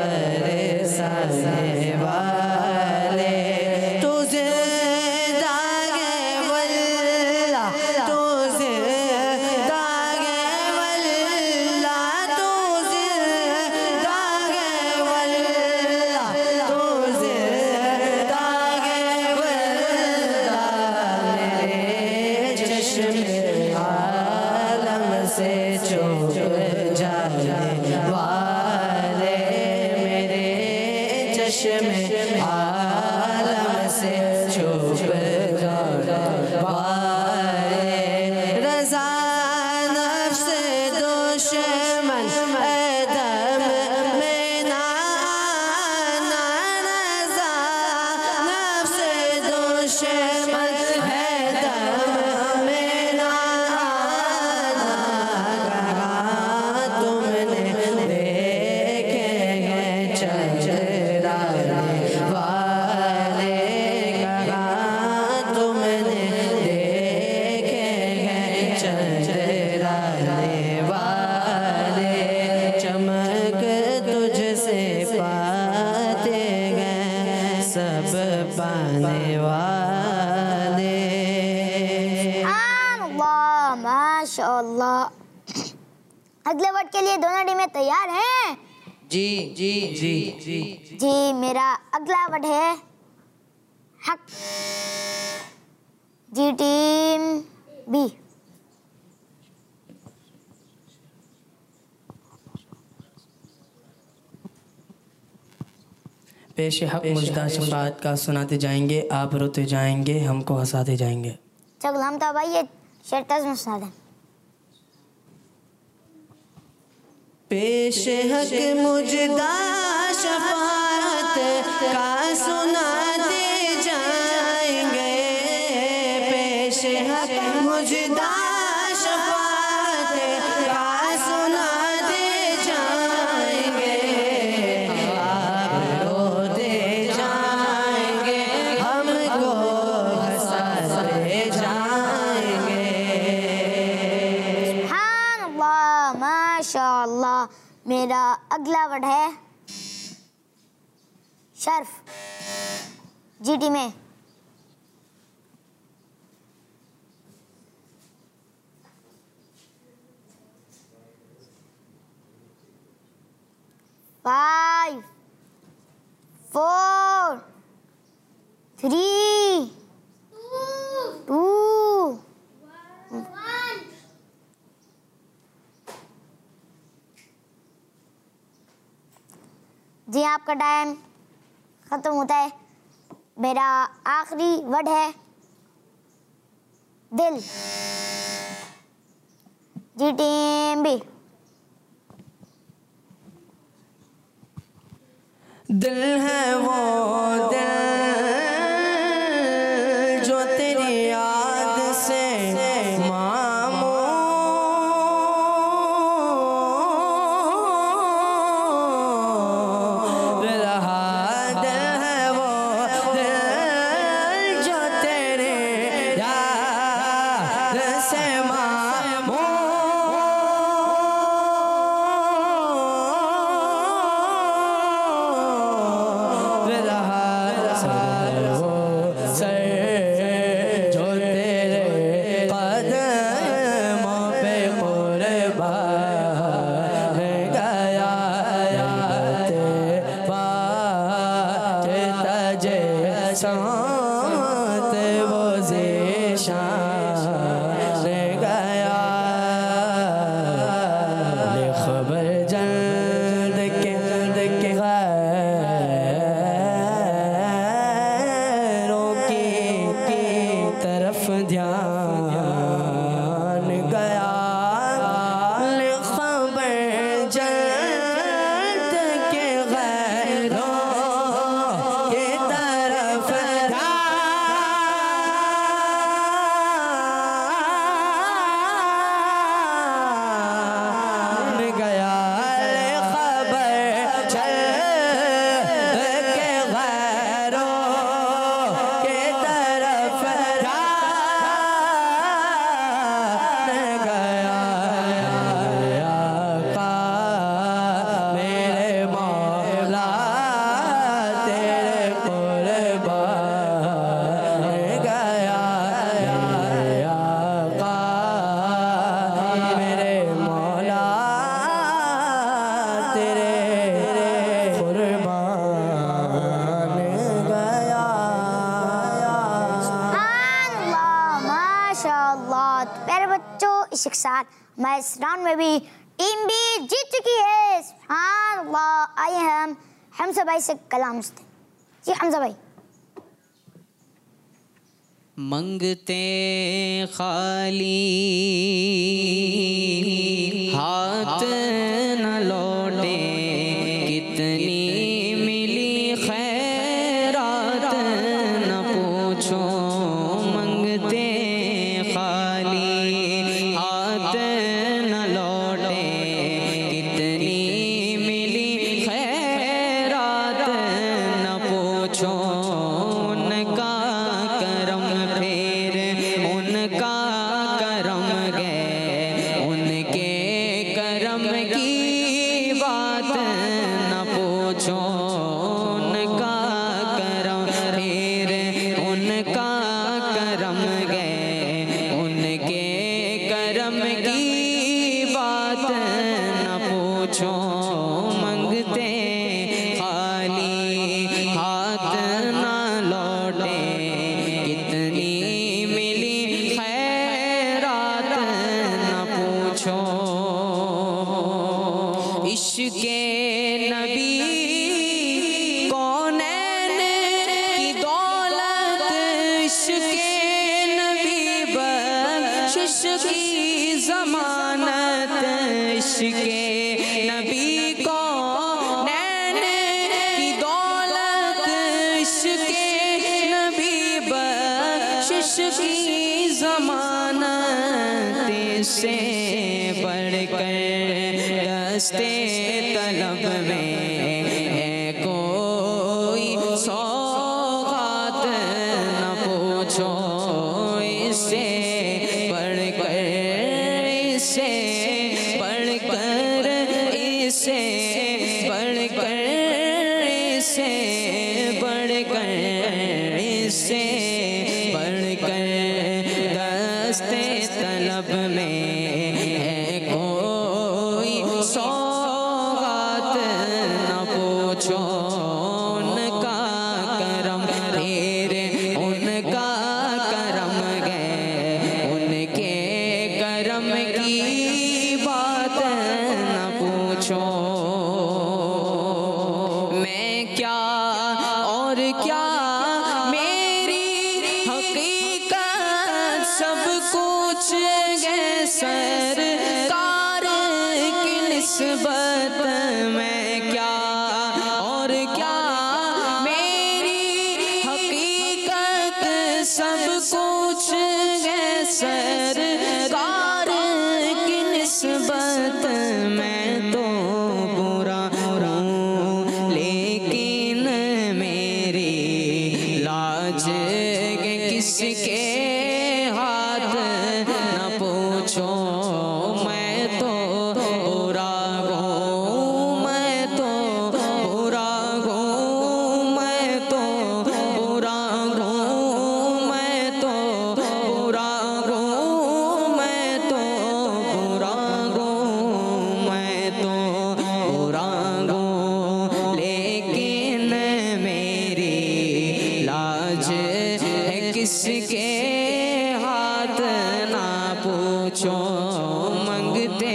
बरसाने वाले तू ज़िंदा है वल्ला तू ज़िंदा है वल्ला तू ज़िंदा है वल्ला तू ज़िंदा है वल्ला मेरे चश्मे आलम से छुप जाने वाले मेरे चश्मे आलम से छुप जाने वाले रज़ा नफ्स दुश्मन दम में ना आना रज़ा नफ्स दुश्मन है दम में ना आना कहाँ तुमने देखे हैं चचराने वाले कहाँ तुमने देखे हैं चचराने वाले चमक तुझसे पाते हैं सब पाने वाले। अल्लाह माशाल्लाह। अगले वर्ड के लिए दोनों टीमें तैयार हैं? जी जी जी जी जी मेरा अगला वर्ड है हक। जी टीम बी। पेश हक मुजदा शफात का सुनाते जाएंगे आप रोते जाएंगे हमको हंसाते जाएंगे। चल गुलाम था भाई ये शेर तज़्म सुना दें। पेश हक मुजदा शफात का सुनाते जाएंगे पेश हक मुजदा शफात का सुनाते जाएंगे आप रोते जाएंगे हमको हंसाते जाएंगे। माशाअल्लाह। मेरा अगला वर्ड है शर्फ। जीटी में फाइव फोर थ्री टू जी आपका टाइम खत्म होता है। मेरा आखिरी वर्ड है दिल। जी टीम बी दिल है वो दिल जो तेरी याद से मामूर रहा। दिल है वो दिल जो तेरे याद से साथ वो ज़ेशान गया। ले खबर जल्द के जल्द के गैरों की की तरफ ध्यान गया। ले खबर जल्द के गैरों की तरफ गया। ले खबर जल्द के गैरों की तरफ गया। आका मेरे मौला तेरे कुर्बान गया। आका मेरे मौला तेरे कुर्बान गया। सुभानअल्लाह, माशाअल्लाह। तो प्यारे बच्चों, इसी के साथ हमारे इस राउंड में भी टीम बी जीत चुकी है। सुभानअल्लाह। आइए हम हमजा भाई से कलाम सुनते हैं। जी हमजा भाई। मंगते खाली हाथ न लौटे, कितनी मिली खैरात न पूछो। मंगते खाली हाथ न लौटे, कितनी मिली खैरात न पूछो। उनका करम फिर उनका करम गए, उनके करम की बात न पूछो। उनका करम फिर उनका करम गए, उनके करम की बात न पूछो। मंगते खाली हाथ न लौटे, कितनी मिली खैरात न पूछो। इश्क़े नबी कौनैन की दौलत, इश्क़े नबी बख्शिश की ज़मानत। इश्क़े नबी कौनैन की दौलत, इश्क़े नबी बख्शिश की ज़मानत। से बढ़कर दस्ते तलब में है कोई सौगात न पूछो। इससे बढ़कर इससे बढ़कर बात न पूछो, मैं क्या और क्या मेरी हकीकत सब कुछ है सरकार की निस्बत, मैं क्या और क्या मेरी हकीकत सब कुछ है सरकार की निस्बत, मैं तो बुरा हूँ लेकिन मेरी लाज के किसके हाथ न पूछो, मैं तो बुरा हूँ, मैं तो बुरा हूँ, मैं तो बुरा हूँ, मैं तो बुरा हूँ, मैं तो बुरा हूँ, मैं तो बुरा हूँ लेकिन मेरी लाज है किसके हाथ ना पूछो, मंगते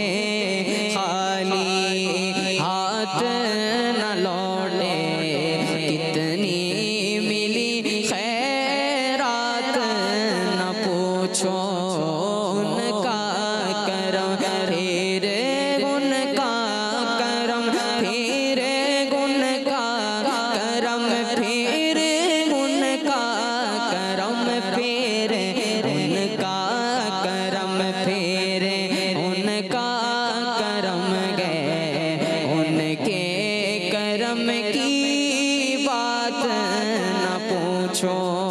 खाली हाथ न लौटे, कितनी मिली खैरात न पूछो, उनका करम फिर उनका करम फिर उनका करम फिर उनका करम फिर उनका करम फिर उनका करम गए, उनके करम की बात न पूछो,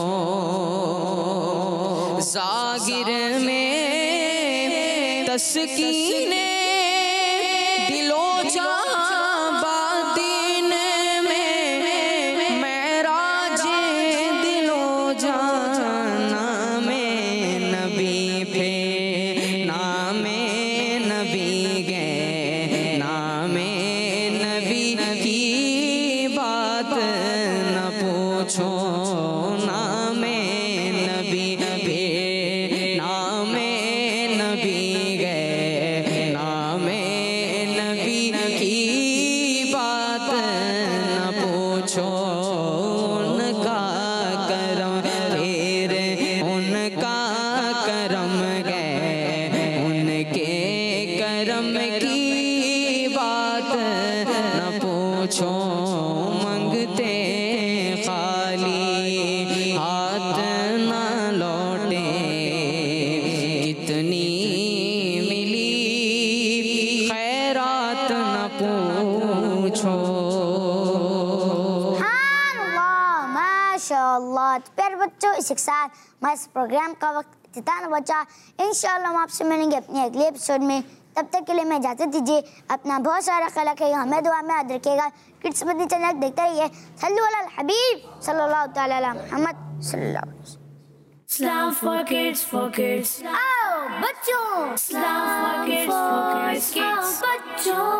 जागिर में तस्कीने दिलो जा बातिन में महराजे दिलो जाना में नबी फे नामे नबी गए, नामे नबी की बात न पूछो, नामे नबी फे नामे नबी गए, नामे नबी की बात न पूछो, उनका करम फिर उनका करम गए, उनके करम की बात न पूछो, मंगते खाली हाथ न लौटे, कितनी मिली खैरात न पूछो। सुभानअल्लाह, माशाअल्लाह। तो प्यारे बच्चों, इसी के साथ हमारे इस प्रोग्राम का वक्त इख्तिताम बचा। इंशाअल्लाह हम आपसे मिलेंगे अपने अगले एपिसोड में। तब तक के लिए मैं इजाज़त दीजिए। अपना बहुत सारा ख्याल रखिएगा, हमें दुआ में याद रखिएगा। किड्स मदनी चैनल देखते रहिए। सल्लु अलल हबीब सल्लल्लाहु तआला अलैहि मुहम्मद सल्लल्लाहु अलैहि वसल्लम। Islam for kids, for kids. आओ बच्चों, Islam for kids, for kids, kids. बच्चों।